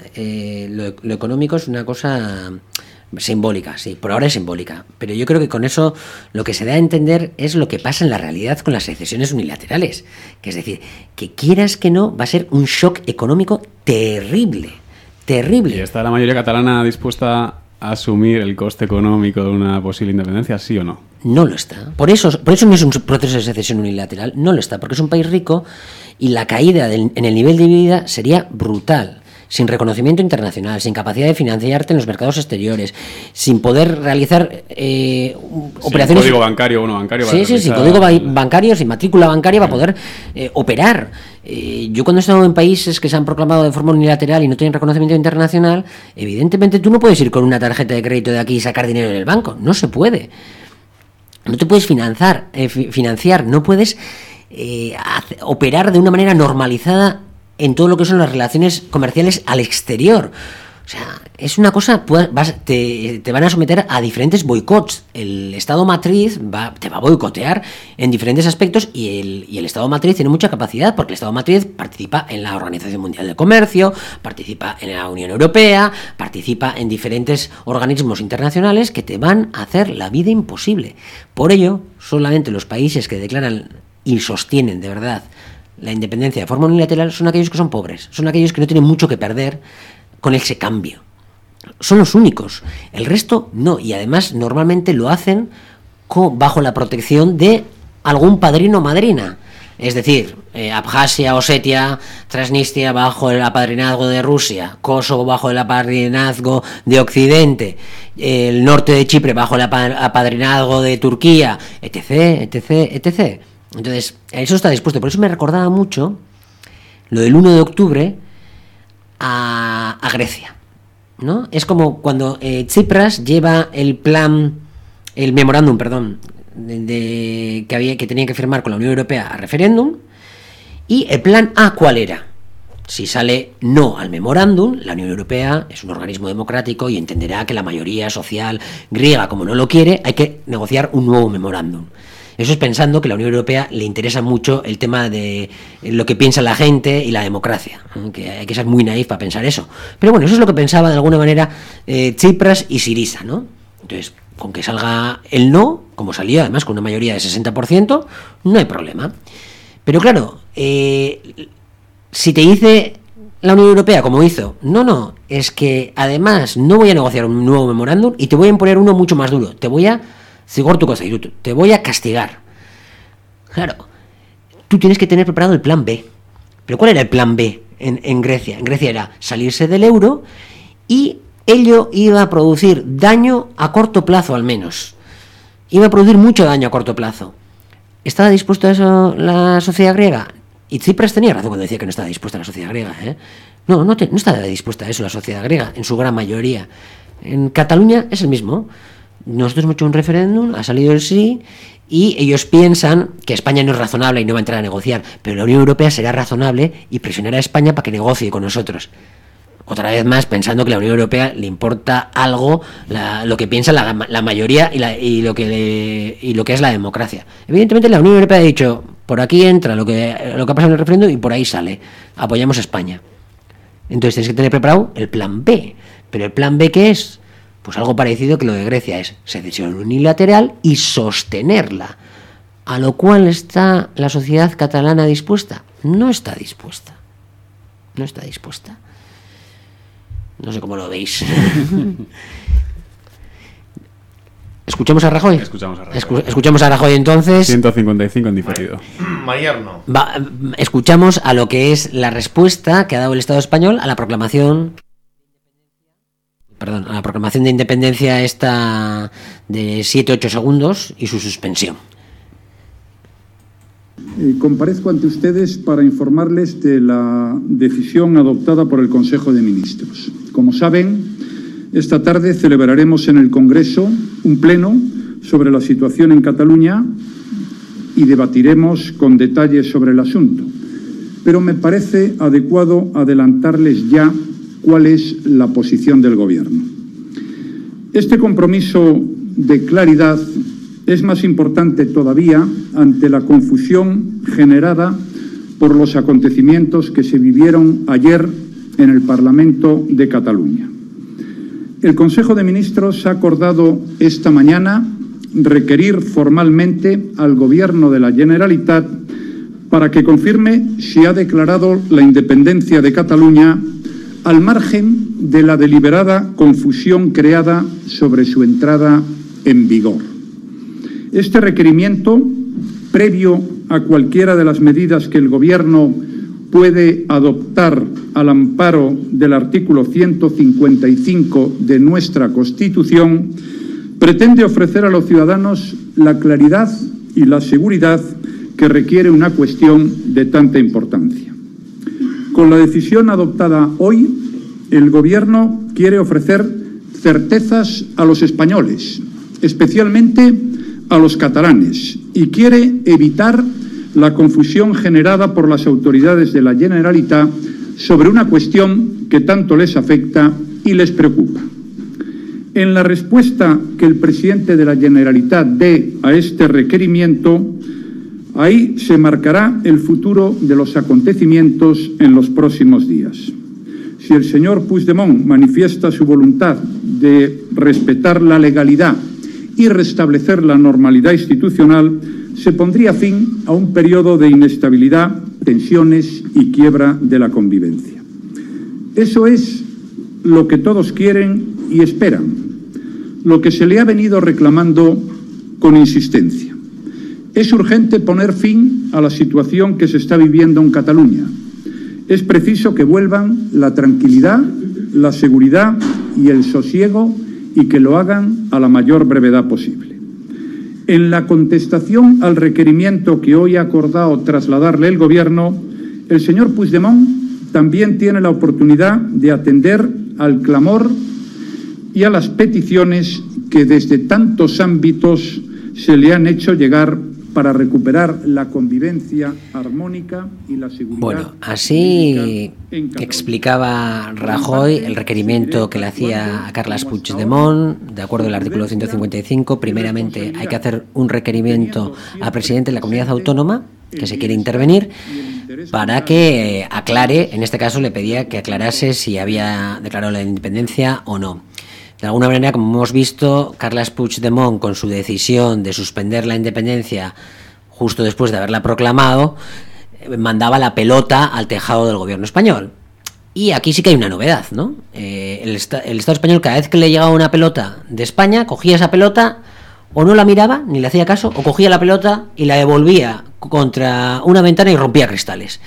lo económico es una cosa simbólica, sí, por ahora es simbólica, pero yo creo que con eso lo que se da a entender es lo que pasa en la realidad con las secesiones unilaterales, que es decir, que quieras que no, va a ser un shock económico terrible. ¿Y está la mayoría catalana dispuesta a asumir el coste económico de una posible independencia, sí o no? No lo está. Por eso no es un proceso de secesión unilateral, no lo está, porque es un país rico y la caída en el nivel de vida sería brutal. Sin reconocimiento internacional, sin capacidad de financiarte en los mercados exteriores, sin poder realizar operaciones... Sin código bancario. Sin código bancario, sin matrícula bancaria para poder operar. Yo cuando he estado en países que se han proclamado de forma unilateral y no tienen reconocimiento internacional, evidentemente tú no puedes ir con una tarjeta de crédito de aquí y sacar dinero en el banco. No se puede. No te puedes financiar, no puedes operar de una manera normalizada en todo lo que son las relaciones comerciales al exterior. O sea, es una cosa, te van a someter a diferentes boicots. El Estado matriz te va a boicotear en diferentes aspectos y el Estado matriz tiene mucha capacidad porque el Estado matriz participa en la Organización Mundial del Comercio, participa en la Unión Europea, participa en diferentes organismos internacionales que te van a hacer la vida imposible. Por ello, solamente los países que declaran y sostienen de verdad la independencia de forma unilateral son aquellos que son pobres, son aquellos que no tienen mucho que perder con ese cambio. Son los únicos. El resto no. Y además normalmente lo hacen bajo la protección de algún padrino o madrina. Es decir, Abjasia, Osetia, Transnistria bajo el apadrinazgo de Rusia, Kosovo bajo el apadrinazgo de Occidente, el norte de Chipre bajo el apadrinazgo de Turquía, etc, etc, etc. Entonces, eso está dispuesto. Por eso me recordaba mucho lo del 1 de octubre a Grecia, ¿no? Es como cuando Tsipras lleva el memorándum, que tenía que firmar con la Unión Europea a referéndum, y el plan A, ¿cuál era? Si sale no al memorándum, la Unión Europea es un organismo democrático y entenderá que la mayoría social griega, como no lo quiere, hay que negociar un nuevo memorándum. Eso es pensando que a la Unión Europea le interesa mucho el tema de lo que piensa la gente y la democracia, que hay que ser muy naif para pensar eso. Pero bueno, eso es lo que pensaba de alguna manera Tsipras y Syriza, ¿no? Entonces, con que salga el no, como salió además con una mayoría de 60%, no hay problema. Pero claro, si te dice la Unión Europea, como hizo, no, es que además no voy a negociar un nuevo memorándum y te voy a imponer uno mucho más duro, te voy a te voy a castigar. Claro, tú tienes que tener preparado el plan B. Pero ¿cuál era el plan B en Grecia? En Grecia era salirse del euro y ello iba a producir daño a corto plazo al menos. Iba a producir mucho daño a corto plazo. ¿Estaba dispuesta a eso la sociedad griega? Y Tsipras tenía razón cuando decía que no estaba dispuesta la sociedad griega, ¿eh? No estaba dispuesta a eso la sociedad griega, en su gran mayoría. En Cataluña es el mismo. Nosotros hemos hecho un referéndum, ha salido el sí, y ellos piensan que España no es razonable y no va a entrar a negociar, pero la Unión Europea será razonable y presionará a España para que negocie con nosotros. Otra vez más pensando que a la Unión Europea le importa algo lo que piensa la mayoría y lo que es la democracia. Evidentemente la Unión Europea ha dicho, por aquí entra lo que ha pasado en el referéndum y por ahí sale, apoyamos a España. Entonces tienes que tener preparado el plan B. ¿Pero el plan B qué es? Pues algo parecido que lo de Grecia, es secesión unilateral y sostenerla. ¿A lo cual está la sociedad catalana dispuesta? No está dispuesta. No está dispuesta. No sé cómo lo veis. ¿Escuchamos a Rajoy? Escuchamos a Rajoy. Escuchamos a Rajoy entonces. 155 en diferido. Mayerno. Escuchamos a lo que es la respuesta que ha dado el Estado español a la proclamación de independencia esta de 7-8 segundos y su suspensión. Comparezco ante ustedes para informarles de la decisión adoptada por el Consejo de Ministros. Como saben, esta tarde celebraremos en el Congreso un pleno sobre la situación en Cataluña y debatiremos con detalles sobre el asunto. Pero me parece adecuado adelantarles ya cuál es la posición del Gobierno. Este compromiso de claridad es más importante todavía ante la confusión generada por los acontecimientos que se vivieron ayer en el Parlamento de Cataluña. El Consejo de Ministros ha acordado esta mañana requerir formalmente al Gobierno de la Generalitat para que confirme si ha declarado la independencia de Cataluña al margen de la deliberada confusión creada sobre su entrada en vigor. Este requerimiento, previo a cualquiera de las medidas que el Gobierno puede adoptar al amparo del artículo 155 de nuestra Constitución, pretende ofrecer a los ciudadanos la claridad y la seguridad que requiere una cuestión de tanta importancia. Con la decisión adoptada hoy, el Gobierno quiere ofrecer certezas a los españoles, especialmente a los catalanes, y quiere evitar la confusión generada por las autoridades de la Generalitat sobre una cuestión que tanto les afecta y les preocupa. En la respuesta que el presidente de la Generalitat dé a este requerimiento, ahí se marcará el futuro de los acontecimientos en los próximos días. Si el señor Puigdemont manifiesta su voluntad de respetar la legalidad y restablecer la normalidad institucional, se pondría fin a un periodo de inestabilidad, tensiones y quiebra de la convivencia. Eso es lo que todos quieren y esperan, lo que se le ha venido reclamando con insistencia. Es urgente poner fin a la situación que se está viviendo en Cataluña. Es preciso que vuelvan la tranquilidad, la seguridad y el sosiego y que lo hagan a la mayor brevedad posible. En la contestación al requerimiento que hoy ha acordado trasladarle el Gobierno, el señor Puigdemont también tiene la oportunidad de atender al clamor y a las peticiones que desde tantos ámbitos se le han hecho llegar para recuperar la convivencia armónica y la seguridad. Bueno, así explicaba Rajoy el requerimiento que le hacía a Carles Puigdemont, de acuerdo al artículo 155. Primeramente hay que hacer un requerimiento al presidente de la comunidad autónoma que se quiere intervenir para que aclare, en este caso le pedía que aclarase si había declarado la independencia o no. De alguna manera, como hemos visto, Carles Puigdemont, con su decisión de suspender la independencia justo después de haberla proclamado, mandaba la pelota al tejado del gobierno español. Y aquí sí que hay una novedad, ¿no? El Estado español, cada vez que le llegaba una pelota de España, cogía esa pelota, o no la miraba, ni le hacía caso, o cogía la pelota y la devolvía contra una ventana y rompía cristales.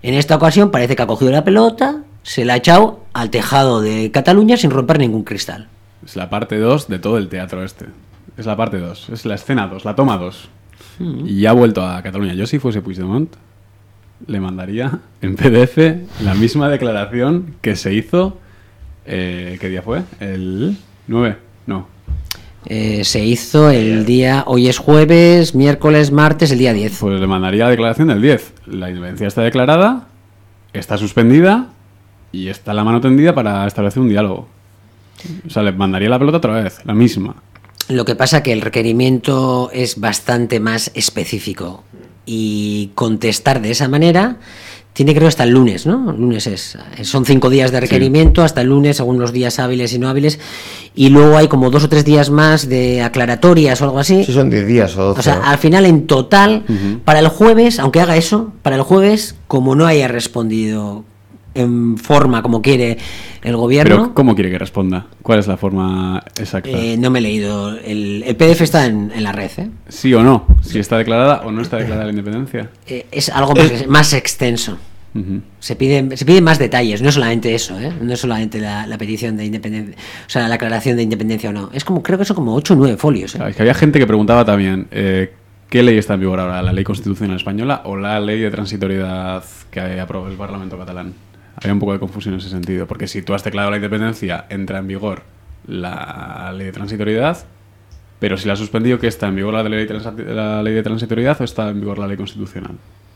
En esta ocasión parece que ha cogido la pelota, se la ha echado al tejado de Cataluña sin romper ningún cristal. Es la parte 2 de todo el teatro este. Es la parte 2, es la escena 2, la toma 2. Y ha vuelto a Cataluña. Yo si fuese Puigdemont, le mandaría en PDF la misma declaración que se hizo... ¿qué día fue? ¿El 9? No. Se hizo el día... Hoy es jueves, miércoles, martes, el día 10. Pues le mandaría la declaración del 10. La independencia está declarada, está suspendida y está la mano tendida para establecer un diálogo. O sea, le mandaría la pelota otra vez, la misma. Lo que pasa que el requerimiento es bastante más específico y contestar de esa manera tiene, creo, hasta el lunes, ¿no? El lunes son 5 días de requerimiento, sí. Hasta el lunes, según los días hábiles y no hábiles, y luego hay como 2 o 3 días más de aclaratorias o algo así. Sí, son 10 días o 12. O sea, al final, en total, para el jueves, aunque haga eso, para el jueves, como no haya respondido en forma como quiere el gobierno... ¿Pero cómo quiere que responda? ¿Cuál es la forma exacta? No me he leído. El PDF está en la red, ¿eh? ¿Sí o no? ¿Si está declarada o no está declarada la independencia? Es algo más extenso. Se pide más detalles, no es solamente eso, ¿eh? No es solamente la petición de independencia, o sea, la aclaración de independencia o no. Es como, creo que son como 8 o 9 folios, ¿eh? Es que había gente que preguntaba también, ¿qué ley está en vigor ahora? ¿La ley constitucional española o la ley de transitoriedad que aprobó el Parlamento catalán? Había un poco de confusión en ese sentido, porque si tú has declarado la independencia, entra en vigor la ley de transitoriedad, pero si la has suspendido, ¿qué está en vigor la ley de transitoriedad o está en vigor la ley constitucional?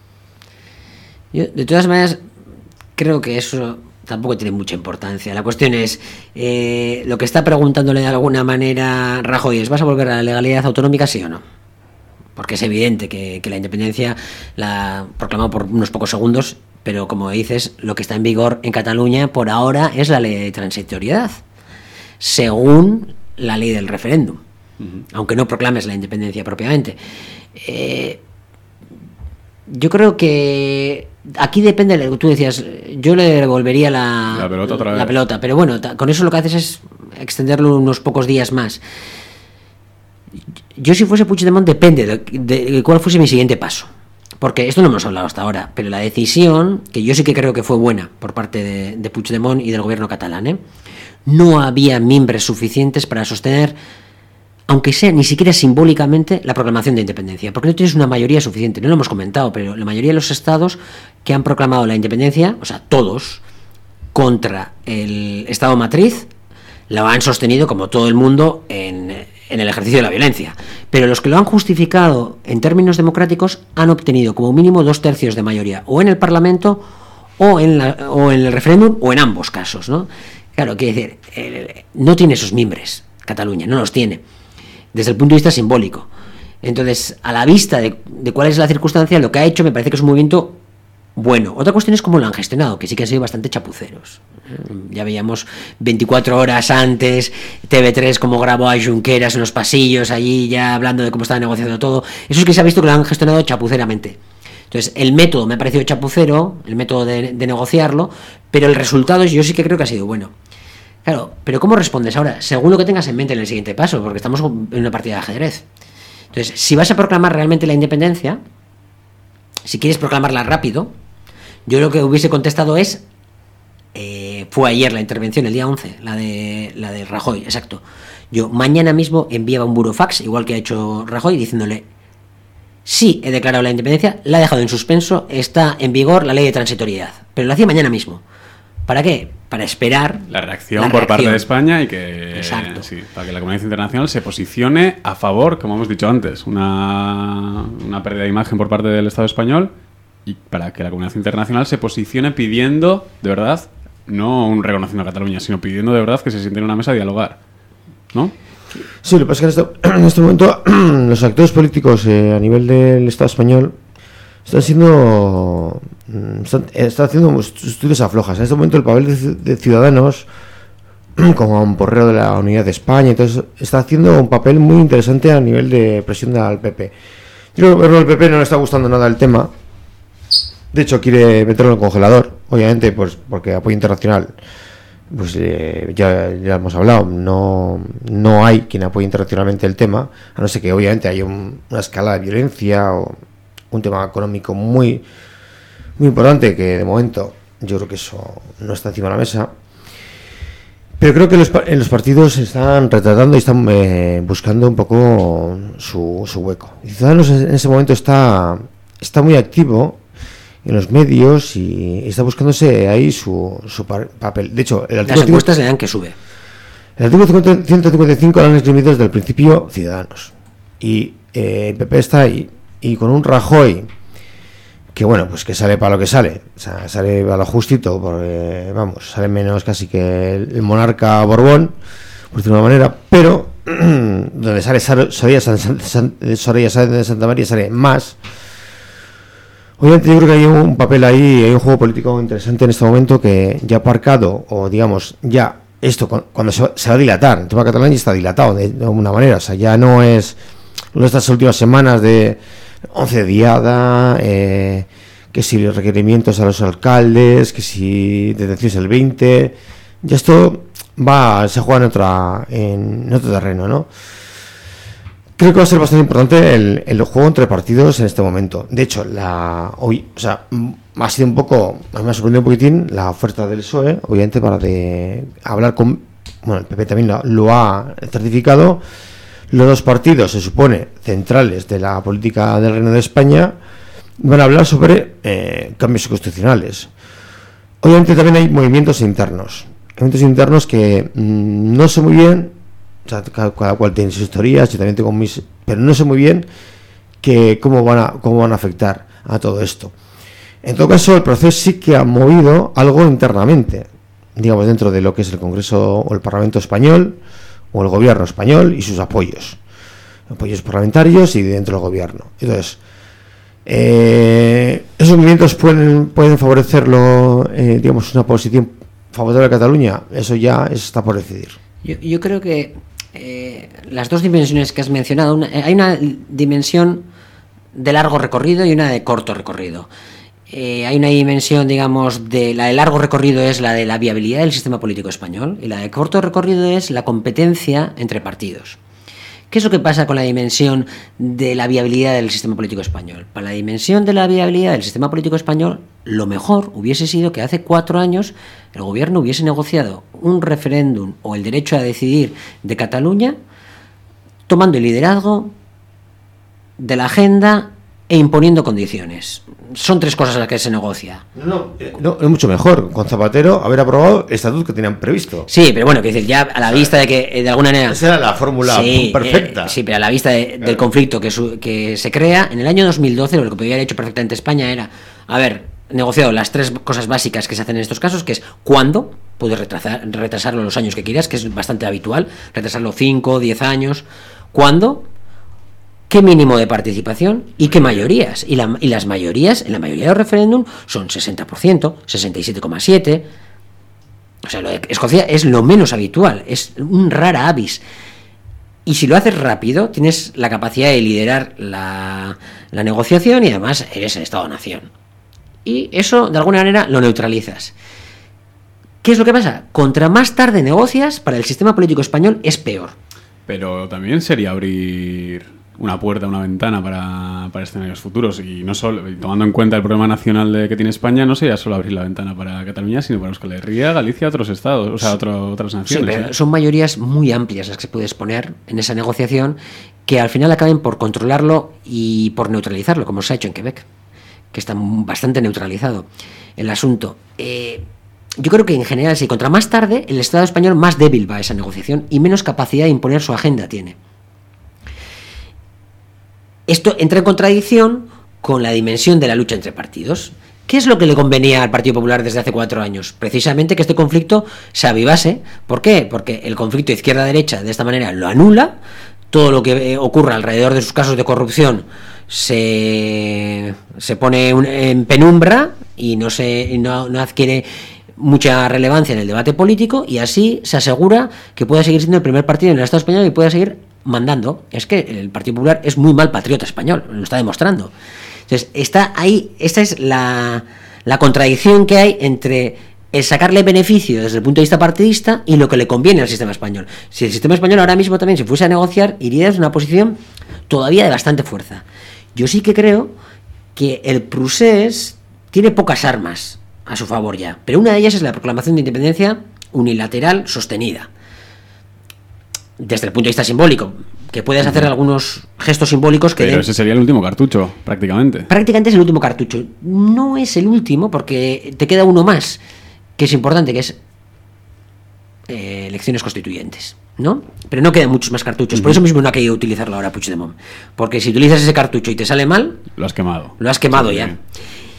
Yo, de todas maneras, creo que eso tampoco tiene mucha importancia. La cuestión es, lo que está preguntándole de alguna manera Rajoy es, ¿vas a volver a la legalidad autonómica, sí o no? Porque es evidente que la independencia la proclamó por unos pocos segundos, pero como dices, lo que está en vigor en Cataluña por ahora es la ley de transitoriedad, según la ley del referéndum, aunque no proclames la independencia propiamente. Yo creo que aquí depende de lo que tú decías. Yo le devolvería la pelota otra vez. La pelota, pero bueno, con eso lo que haces es extenderlo unos pocos días más. Yo, si fuese Puigdemont, depende de cuál fuese mi siguiente paso. Porque esto no hemos hablado hasta ahora, pero la decisión, que yo sí que creo que fue buena por parte de Puigdemont y del gobierno catalán, no había mimbres suficientes para sostener, aunque sea ni siquiera simbólicamente, la proclamación de independencia, porque no tienes una mayoría suficiente. No lo hemos comentado, pero la mayoría de los estados que han proclamado la independencia, o sea, todos, contra el Estado matriz, lo han sostenido, como todo el mundo, en el ejercicio de la violencia. Pero los que lo han justificado en términos democráticos han obtenido como mínimo 2/3 de mayoría, o en el Parlamento, o en el referéndum, o en ambos casos, ¿no? Claro, quiere decir, no tiene esos mimbres, Cataluña, no los tiene, desde el punto de vista simbólico. Entonces, a la vista de cuál es la circunstancia, lo que ha hecho me parece que es un movimiento bueno. Otra cuestión es cómo lo han gestionado, que sí que han sido bastante chapuceros. Ya veíamos 24 horas antes TV3 como grabó a Junqueras en los pasillos allí ya hablando de cómo estaba negociando todo. Eso es que se ha visto que lo han gestionado chapuceramente. Entonces, el método me ha parecido chapucero, el método de negociarlo, pero el resultado yo sí que creo que ha sido bueno. Claro, pero ¿cómo respondes ahora? Según lo que tengas en mente en el siguiente paso, porque estamos en una partida de ajedrez. Entonces, si vas a proclamar realmente la independencia, si quieres proclamarla rápido, yo lo que hubiese contestado es, fue ayer la intervención, el día 11, la de Rajoy, exacto. Yo mañana mismo enviaba un burofax, igual que ha hecho Rajoy, diciéndole, sí, he declarado la independencia, la he dejado en suspenso, está en vigor la ley de transitoriedad, pero lo hacía mañana mismo. ¿Para qué? Para esperar la reacción por parte de España y que, sí, para que la comunidad internacional se posicione a favor, como hemos dicho antes, una pérdida de imagen por parte del Estado español, y para que la comunidad internacional se posicione pidiendo, de verdad, no un reconocimiento a Cataluña, sino pidiendo de verdad que se sienten en una mesa a dialogar, ¿no? Sí, lo que pasa es que en este momento los actores políticos a nivel del Estado español están haciendo estudios a flojas. En este momento el papel de Ciudadanos, como un porrero de la unidad de España, entonces está haciendo un papel muy interesante a nivel de presión al PP. Yo creo que al PP no le está gustando nada el tema. De hecho, quiere meterlo en el congelador, obviamente, pues porque apoyo internacional, pues ya hemos hablado, no hay quien apoye internacionalmente el tema, a no ser que obviamente haya una escala de violencia o un tema económico muy muy importante, que de momento yo creo que eso no está encima de la mesa. Pero creo que en los partidos se están retratando y están buscando un poco su hueco. Y Ciudadanos en ese momento está muy activo en los medios y está buscándose ahí su papel. De hecho, las encuestas le dan que sube. El artículo 155 lo han escrito desde el principio Ciudadanos. Y el PP está ahí. Y con un Rajoy que bueno, pues que sale para lo que sale, o sea, sale para lo justito, porque vamos, sale menos casi que el monarca Borbón, por decirlo de una manera, pero donde sale Soraya Sáenz de Santa María sale más. Obviamente yo creo que hay un papel ahí, hay un juego político interesante en este momento que ya aparcado, o digamos, ya esto cuando se va a dilatar, el tema catalán ya está dilatado de alguna manera, o sea, ya no es estas últimas semanas de 11 de diada, que si los requerimientos a los alcaldes, que si detenciones el 20, ya esto se juega en otro terreno, ¿no? Creo que va a ser bastante importante el juego entre partidos en este momento. De hecho, hoy, o sea, ha sido un poco, a mí me ha sorprendido un poquitín la oferta del PSOE, obviamente para hablar con, bueno, el PP también lo ha certificado. Los dos partidos, se supone, centrales de la política del Reino de España, van a hablar sobre cambios constitucionales. Obviamente también hay movimientos internos que no sé muy bien, o sea, cada cual tiene sus teorías, yo también tengo mis, pero no sé muy bien cómo van a afectar a todo esto. En todo caso, el proceso sí que ha movido algo internamente, digamos, dentro de lo que es el Congreso o el Parlamento español, o el gobierno español y sus apoyos parlamentarios y dentro del gobierno. Entonces, esos movimientos pueden favorecerlo, digamos, una posición favorable a Cataluña. Eso ya está por decidir. Yo creo que las dos dimensiones que has mencionado, hay una dimensión de largo recorrido y una de corto recorrido. Hay una dimensión, digamos, la de largo recorrido es la de la viabilidad del sistema político español y la de corto recorrido es la competencia entre partidos. ¿Qué es lo que pasa con la dimensión de la viabilidad del sistema político español? Para la dimensión de la viabilidad del sistema político español, lo mejor hubiese sido que hace 4 años el gobierno hubiese negociado un referéndum o el derecho a decidir de Cataluña, tomando el liderazgo de la agenda e imponiendo condiciones. Son 3 cosas las que se negocia. No, es mucho mejor con Zapatero haber aprobado el estatuto que tenían previsto. Sí, pero bueno, que decir, ya a la vista de que de alguna manera... Esa era la fórmula perfecta. Sí, pero a la vista del conflicto que se crea, en el año 2012 lo que podría haber hecho perfectamente España era haber negociado las 3 cosas básicas que se hacen en estos casos, que es cuándo, puedes retrasarlo los años que quieras, que es bastante habitual, retrasarlo 5, 10 años, cuándo, qué mínimo de participación y qué mayorías. Y las mayorías, en la mayoría de los referéndum, son 60%, 67,7%. O sea, lo de Escocia es lo menos habitual, es un rara avis. Y si lo haces rápido, tienes la capacidad de liderar la negociación y además eres el Estado-Nación. Y eso, de alguna manera, lo neutralizas. ¿Qué es lo que pasa? Contra más tarde negocias, para el sistema político español es peor. Pero también sería abrir una puerta, una ventana para escenarios futuros y no solo, tomando en cuenta el problema nacional que tiene España, no sería solo abrir la ventana para Cataluña, sino para Euskal Herria, Galicia, otros estados, o sea, otras naciones. Sí, pero son mayorías muy amplias las que se puedes poner en esa negociación que al final acaben por controlarlo y por neutralizarlo, como se ha hecho en Quebec, que está bastante neutralizado el asunto. Yo creo que en general, sí, contra más tarde, el Estado español más débil va a esa negociación y menos capacidad de imponer su agenda tiene. Esto entra en contradicción con la dimensión de la lucha entre partidos. ¿Qué es lo que le convenía al Partido Popular desde hace 4 años? Precisamente que este conflicto se avivase. ¿Por qué? Porque el conflicto izquierda-derecha de esta manera lo anula, todo lo que ocurra alrededor de sus casos de corrupción se pone en penumbra y no adquiere mucha relevancia en el debate político y así se asegura que pueda seguir siendo el primer partido en el Estado español y pueda seguir mandando. Es que el Partido Popular es muy mal patriota español, lo está demostrando. Entonces, está ahí, esta es la contradicción que hay entre el sacarle beneficio desde el punto de vista partidista y lo que le conviene al sistema español. Si el sistema español ahora mismo también se fuese a negociar, iría desde una posición todavía de bastante fuerza. Yo sí que creo que el procés tiene pocas armas a su favor ya, pero una de ellas es la proclamación de independencia unilateral sostenida. Desde el punto de vista simbólico, que puedes hacer algunos gestos simbólicos que... Pero ese sería el último cartucho, prácticamente. Prácticamente es el último cartucho. No es el último, porque te queda uno más, que es importante, que es elecciones constituyentes, ¿no? Pero no quedan muchos más cartuchos. Por eso mismo no ha querido utilizarlo ahora Puigdemont. Porque si utilizas ese cartucho y te sale mal... Lo has quemado. Lo has quemado Sí, ya. bien.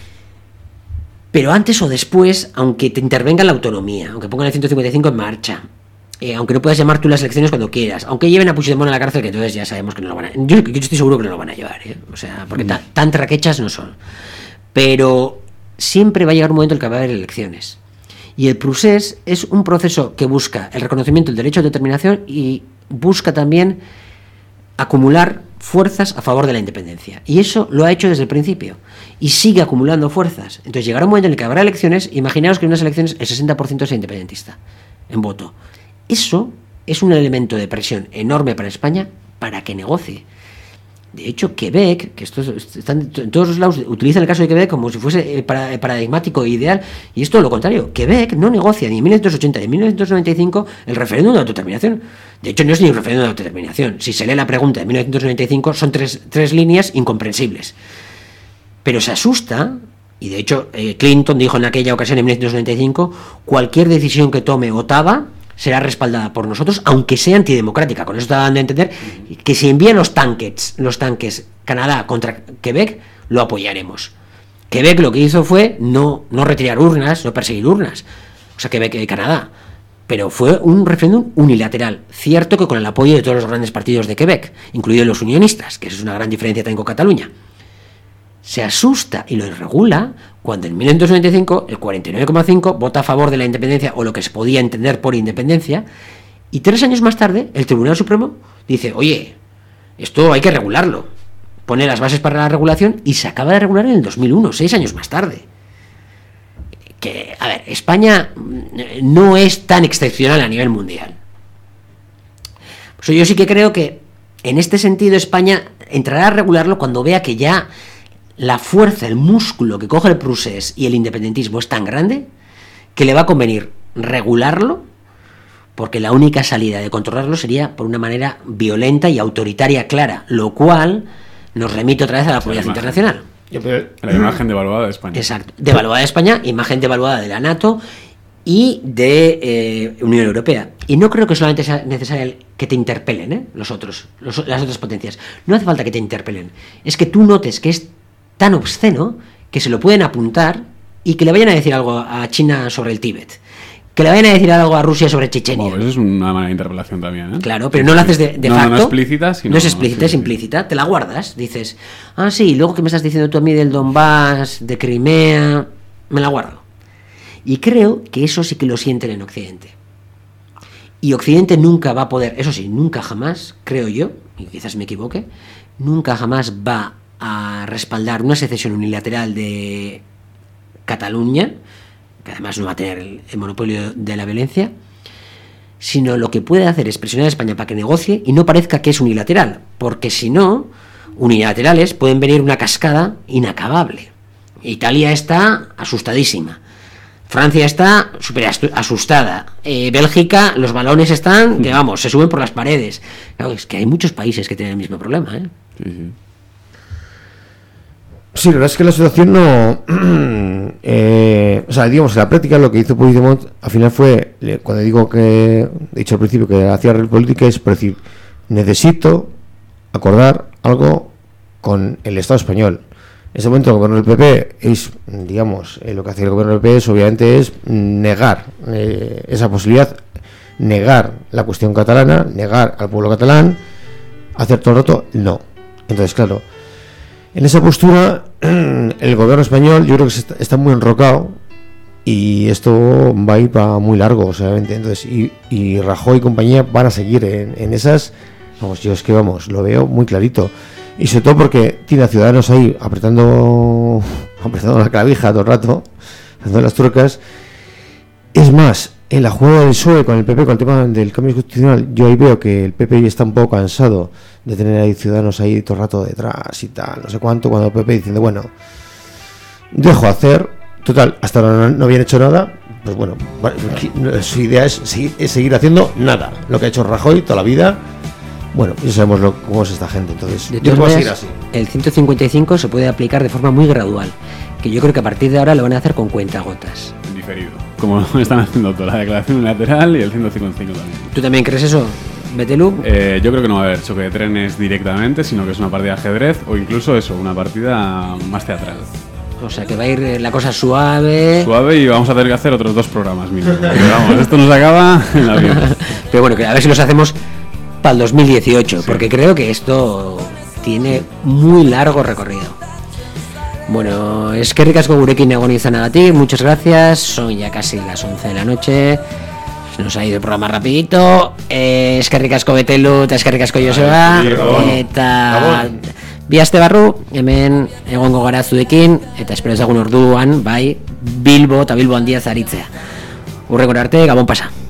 Pero antes o después, aunque te intervenga la autonomía, aunque pongan el 155 en marcha, aunque no puedas llamar tú las elecciones cuando quieras, aunque lleven a Puigdemont a la cárcel, que entonces ya sabemos que no lo van a... Yo estoy seguro que no lo van a llevar, o sea, porque tan traquechas no son. Pero siempre va a llegar un momento en el que va a haber elecciones. Y el procés es un proceso que busca el reconocimiento del derecho de determinación y busca también acumular fuerzas a favor de la independencia. Y eso lo ha hecho desde el principio. Y sigue acumulando fuerzas. Entonces llegará un momento en el que habrá elecciones. Imaginaos que en unas elecciones el 60% es independentista en voto. Eso es un elemento de presión enorme para España para que negocie. De hecho, Quebec, que esto están en todos los lados, utilizan el caso de Quebec como si fuese paradigmático e ideal, y es todo lo contrario. Quebec no negocia ni en 1980 ni en 1995 el referéndum de autodeterminación. De hecho, no es ni un referéndum de autodeterminación. Si se lee la pregunta de 1995, son tres líneas incomprensibles. Pero se asusta, y de hecho Clinton dijo en aquella ocasión, en 1995, cualquier decisión que tome Ottawa será respaldada por nosotros, aunque sea antidemocrática. Con eso está dando a entender que si envían los tanques Canadá contra Quebec, lo apoyaremos. Quebec lo que hizo fue no retirar urnas, no perseguir urnas. O sea, Quebec y Canadá. Pero fue un referéndum unilateral. Cierto que con el apoyo de todos los grandes partidos de Quebec, incluidos los unionistas, que eso es una gran diferencia también con Cataluña. Se asusta y lo irregula cuando en 1995 el 49,5% vota a favor de la independencia, o lo que se podía entender por independencia, y 3 años más tarde el Tribunal Supremo dice, oye, esto hay que regularlo, pone las bases para la regulación, y se acaba de regular en el 2001, 6 años más tarde. Que, a ver, España no es tan excepcional a nivel mundial. Pues yo sí que creo que en este sentido España entrará a regularlo cuando vea que ya la fuerza, el músculo que coge el procés y el independentismo es tan grande que le va a convenir regularlo, porque la única salida de controlarlo sería por una manera violenta y autoritaria clara, lo cual nos remite otra vez a la comunidad internacional. La imagen devaluada de España. Exacto, devaluada de España, imagen devaluada de la NATO y de Unión Europea. Y no creo que solamente sea necesario que te interpelen, las otras potencias. No hace falta que te interpelen. Es que tú notes que es tan obsceno que se lo pueden apuntar y que le vayan a decir algo a China sobre el Tíbet, que le vayan a decir algo a Rusia sobre Chechenia. Eso es una manera de interpelación también, ¿eh? Claro, pero no lo haces de facto. No explícita, sino... No es explícita, es implícita. Te la guardas, dices, sí, luego que me estás diciendo tú a mí del Donbass, de Crimea, me la guardo. Y creo que eso sí que lo sienten en Occidente. Y Occidente nunca va a poder, eso sí, nunca jamás, creo yo, y quizás me equivoque, nunca jamás va a respaldar una secesión unilateral de Cataluña, que además no va a tener el monopolio de la violencia, sino lo que puede hacer es presionar a España para que negocie y no parezca que es unilateral, porque si no, unilaterales pueden venir una cascada inacabable. Italia está asustadísima, Francia está súper asustada, Bélgica, los balones están, que vamos, se suben por las paredes. Claro, es que hay muchos países que tienen el mismo problema, ¿eh? Sí. Sí, la verdad es que la situación no... o sea, digamos, en la práctica lo que hizo Puigdemont al final fue, cuando digo que, he dicho al principio que hacía real política, es por decir, necesito acordar algo con el Estado español. En ese momento el gobierno del PP es, digamos, lo que hace el gobierno del PP es, obviamente, es negar esa posibilidad, negar la cuestión catalana, negar al pueblo catalán, hacer todo el rato, no. Entonces, claro, en esa postura, el gobierno español yo creo que está muy enrocado y esto va a ir para muy largo, obviamente. Entonces, y Rajoy y compañía van a seguir en esas. Vamos, yo es que vamos, lo veo muy clarito. Y sobre todo porque tiene a Ciudadanos ahí apretando la clavija todo el rato, haciendo las turcas. Es más, en la jugada del PSOE con el PP, con el tema del cambio constitucional, yo ahí veo que el PP ya está un poco cansado de tener ahí Ciudadanos ahí todo el rato detrás y tal, no sé cuánto, cuando el PP diciendo, bueno, dejo hacer, total, hasta ahora no habían hecho nada, pues bueno, su idea es seguir haciendo nada, lo que ha hecho Rajoy toda la vida. Bueno, ya sabemos cómo es esta gente, entonces de todas maneras, el 155 se puede aplicar de forma muy gradual, que yo creo que a partir de ahora lo van a hacer con cuentagotas. Diferido, como están haciendo toda la declaración unilateral y el 155 también. ¿Tú también crees eso, Betelu? Yo creo que no va a haber choque de trenes directamente, sino que es una partida de ajedrez o incluso eso, una partida más teatral. O sea, que va a ir la cosa suave. Suave y vamos a tener que hacer otros 2 programas mínimo. Pero vamos, esto nos acaba en la vida. Pero bueno, que a ver si los hacemos para el 2018, sí. Porque creo que esto tiene muy largo recorrido. Bueno, es que ricasco gurekin egon izanagatik, muchas gracias. Son ya casi las 11 de la noche. Nos ha ido el programa rapidito. Eskerrik asko Betelu eta eskerrik asko Joseba. Eta bi aste barru hemen egongo gara zuekin eta espero ezagun orduan bai Bilbo eta Bilbo handia zaritzea. Hurrengora arte, gabon pasa.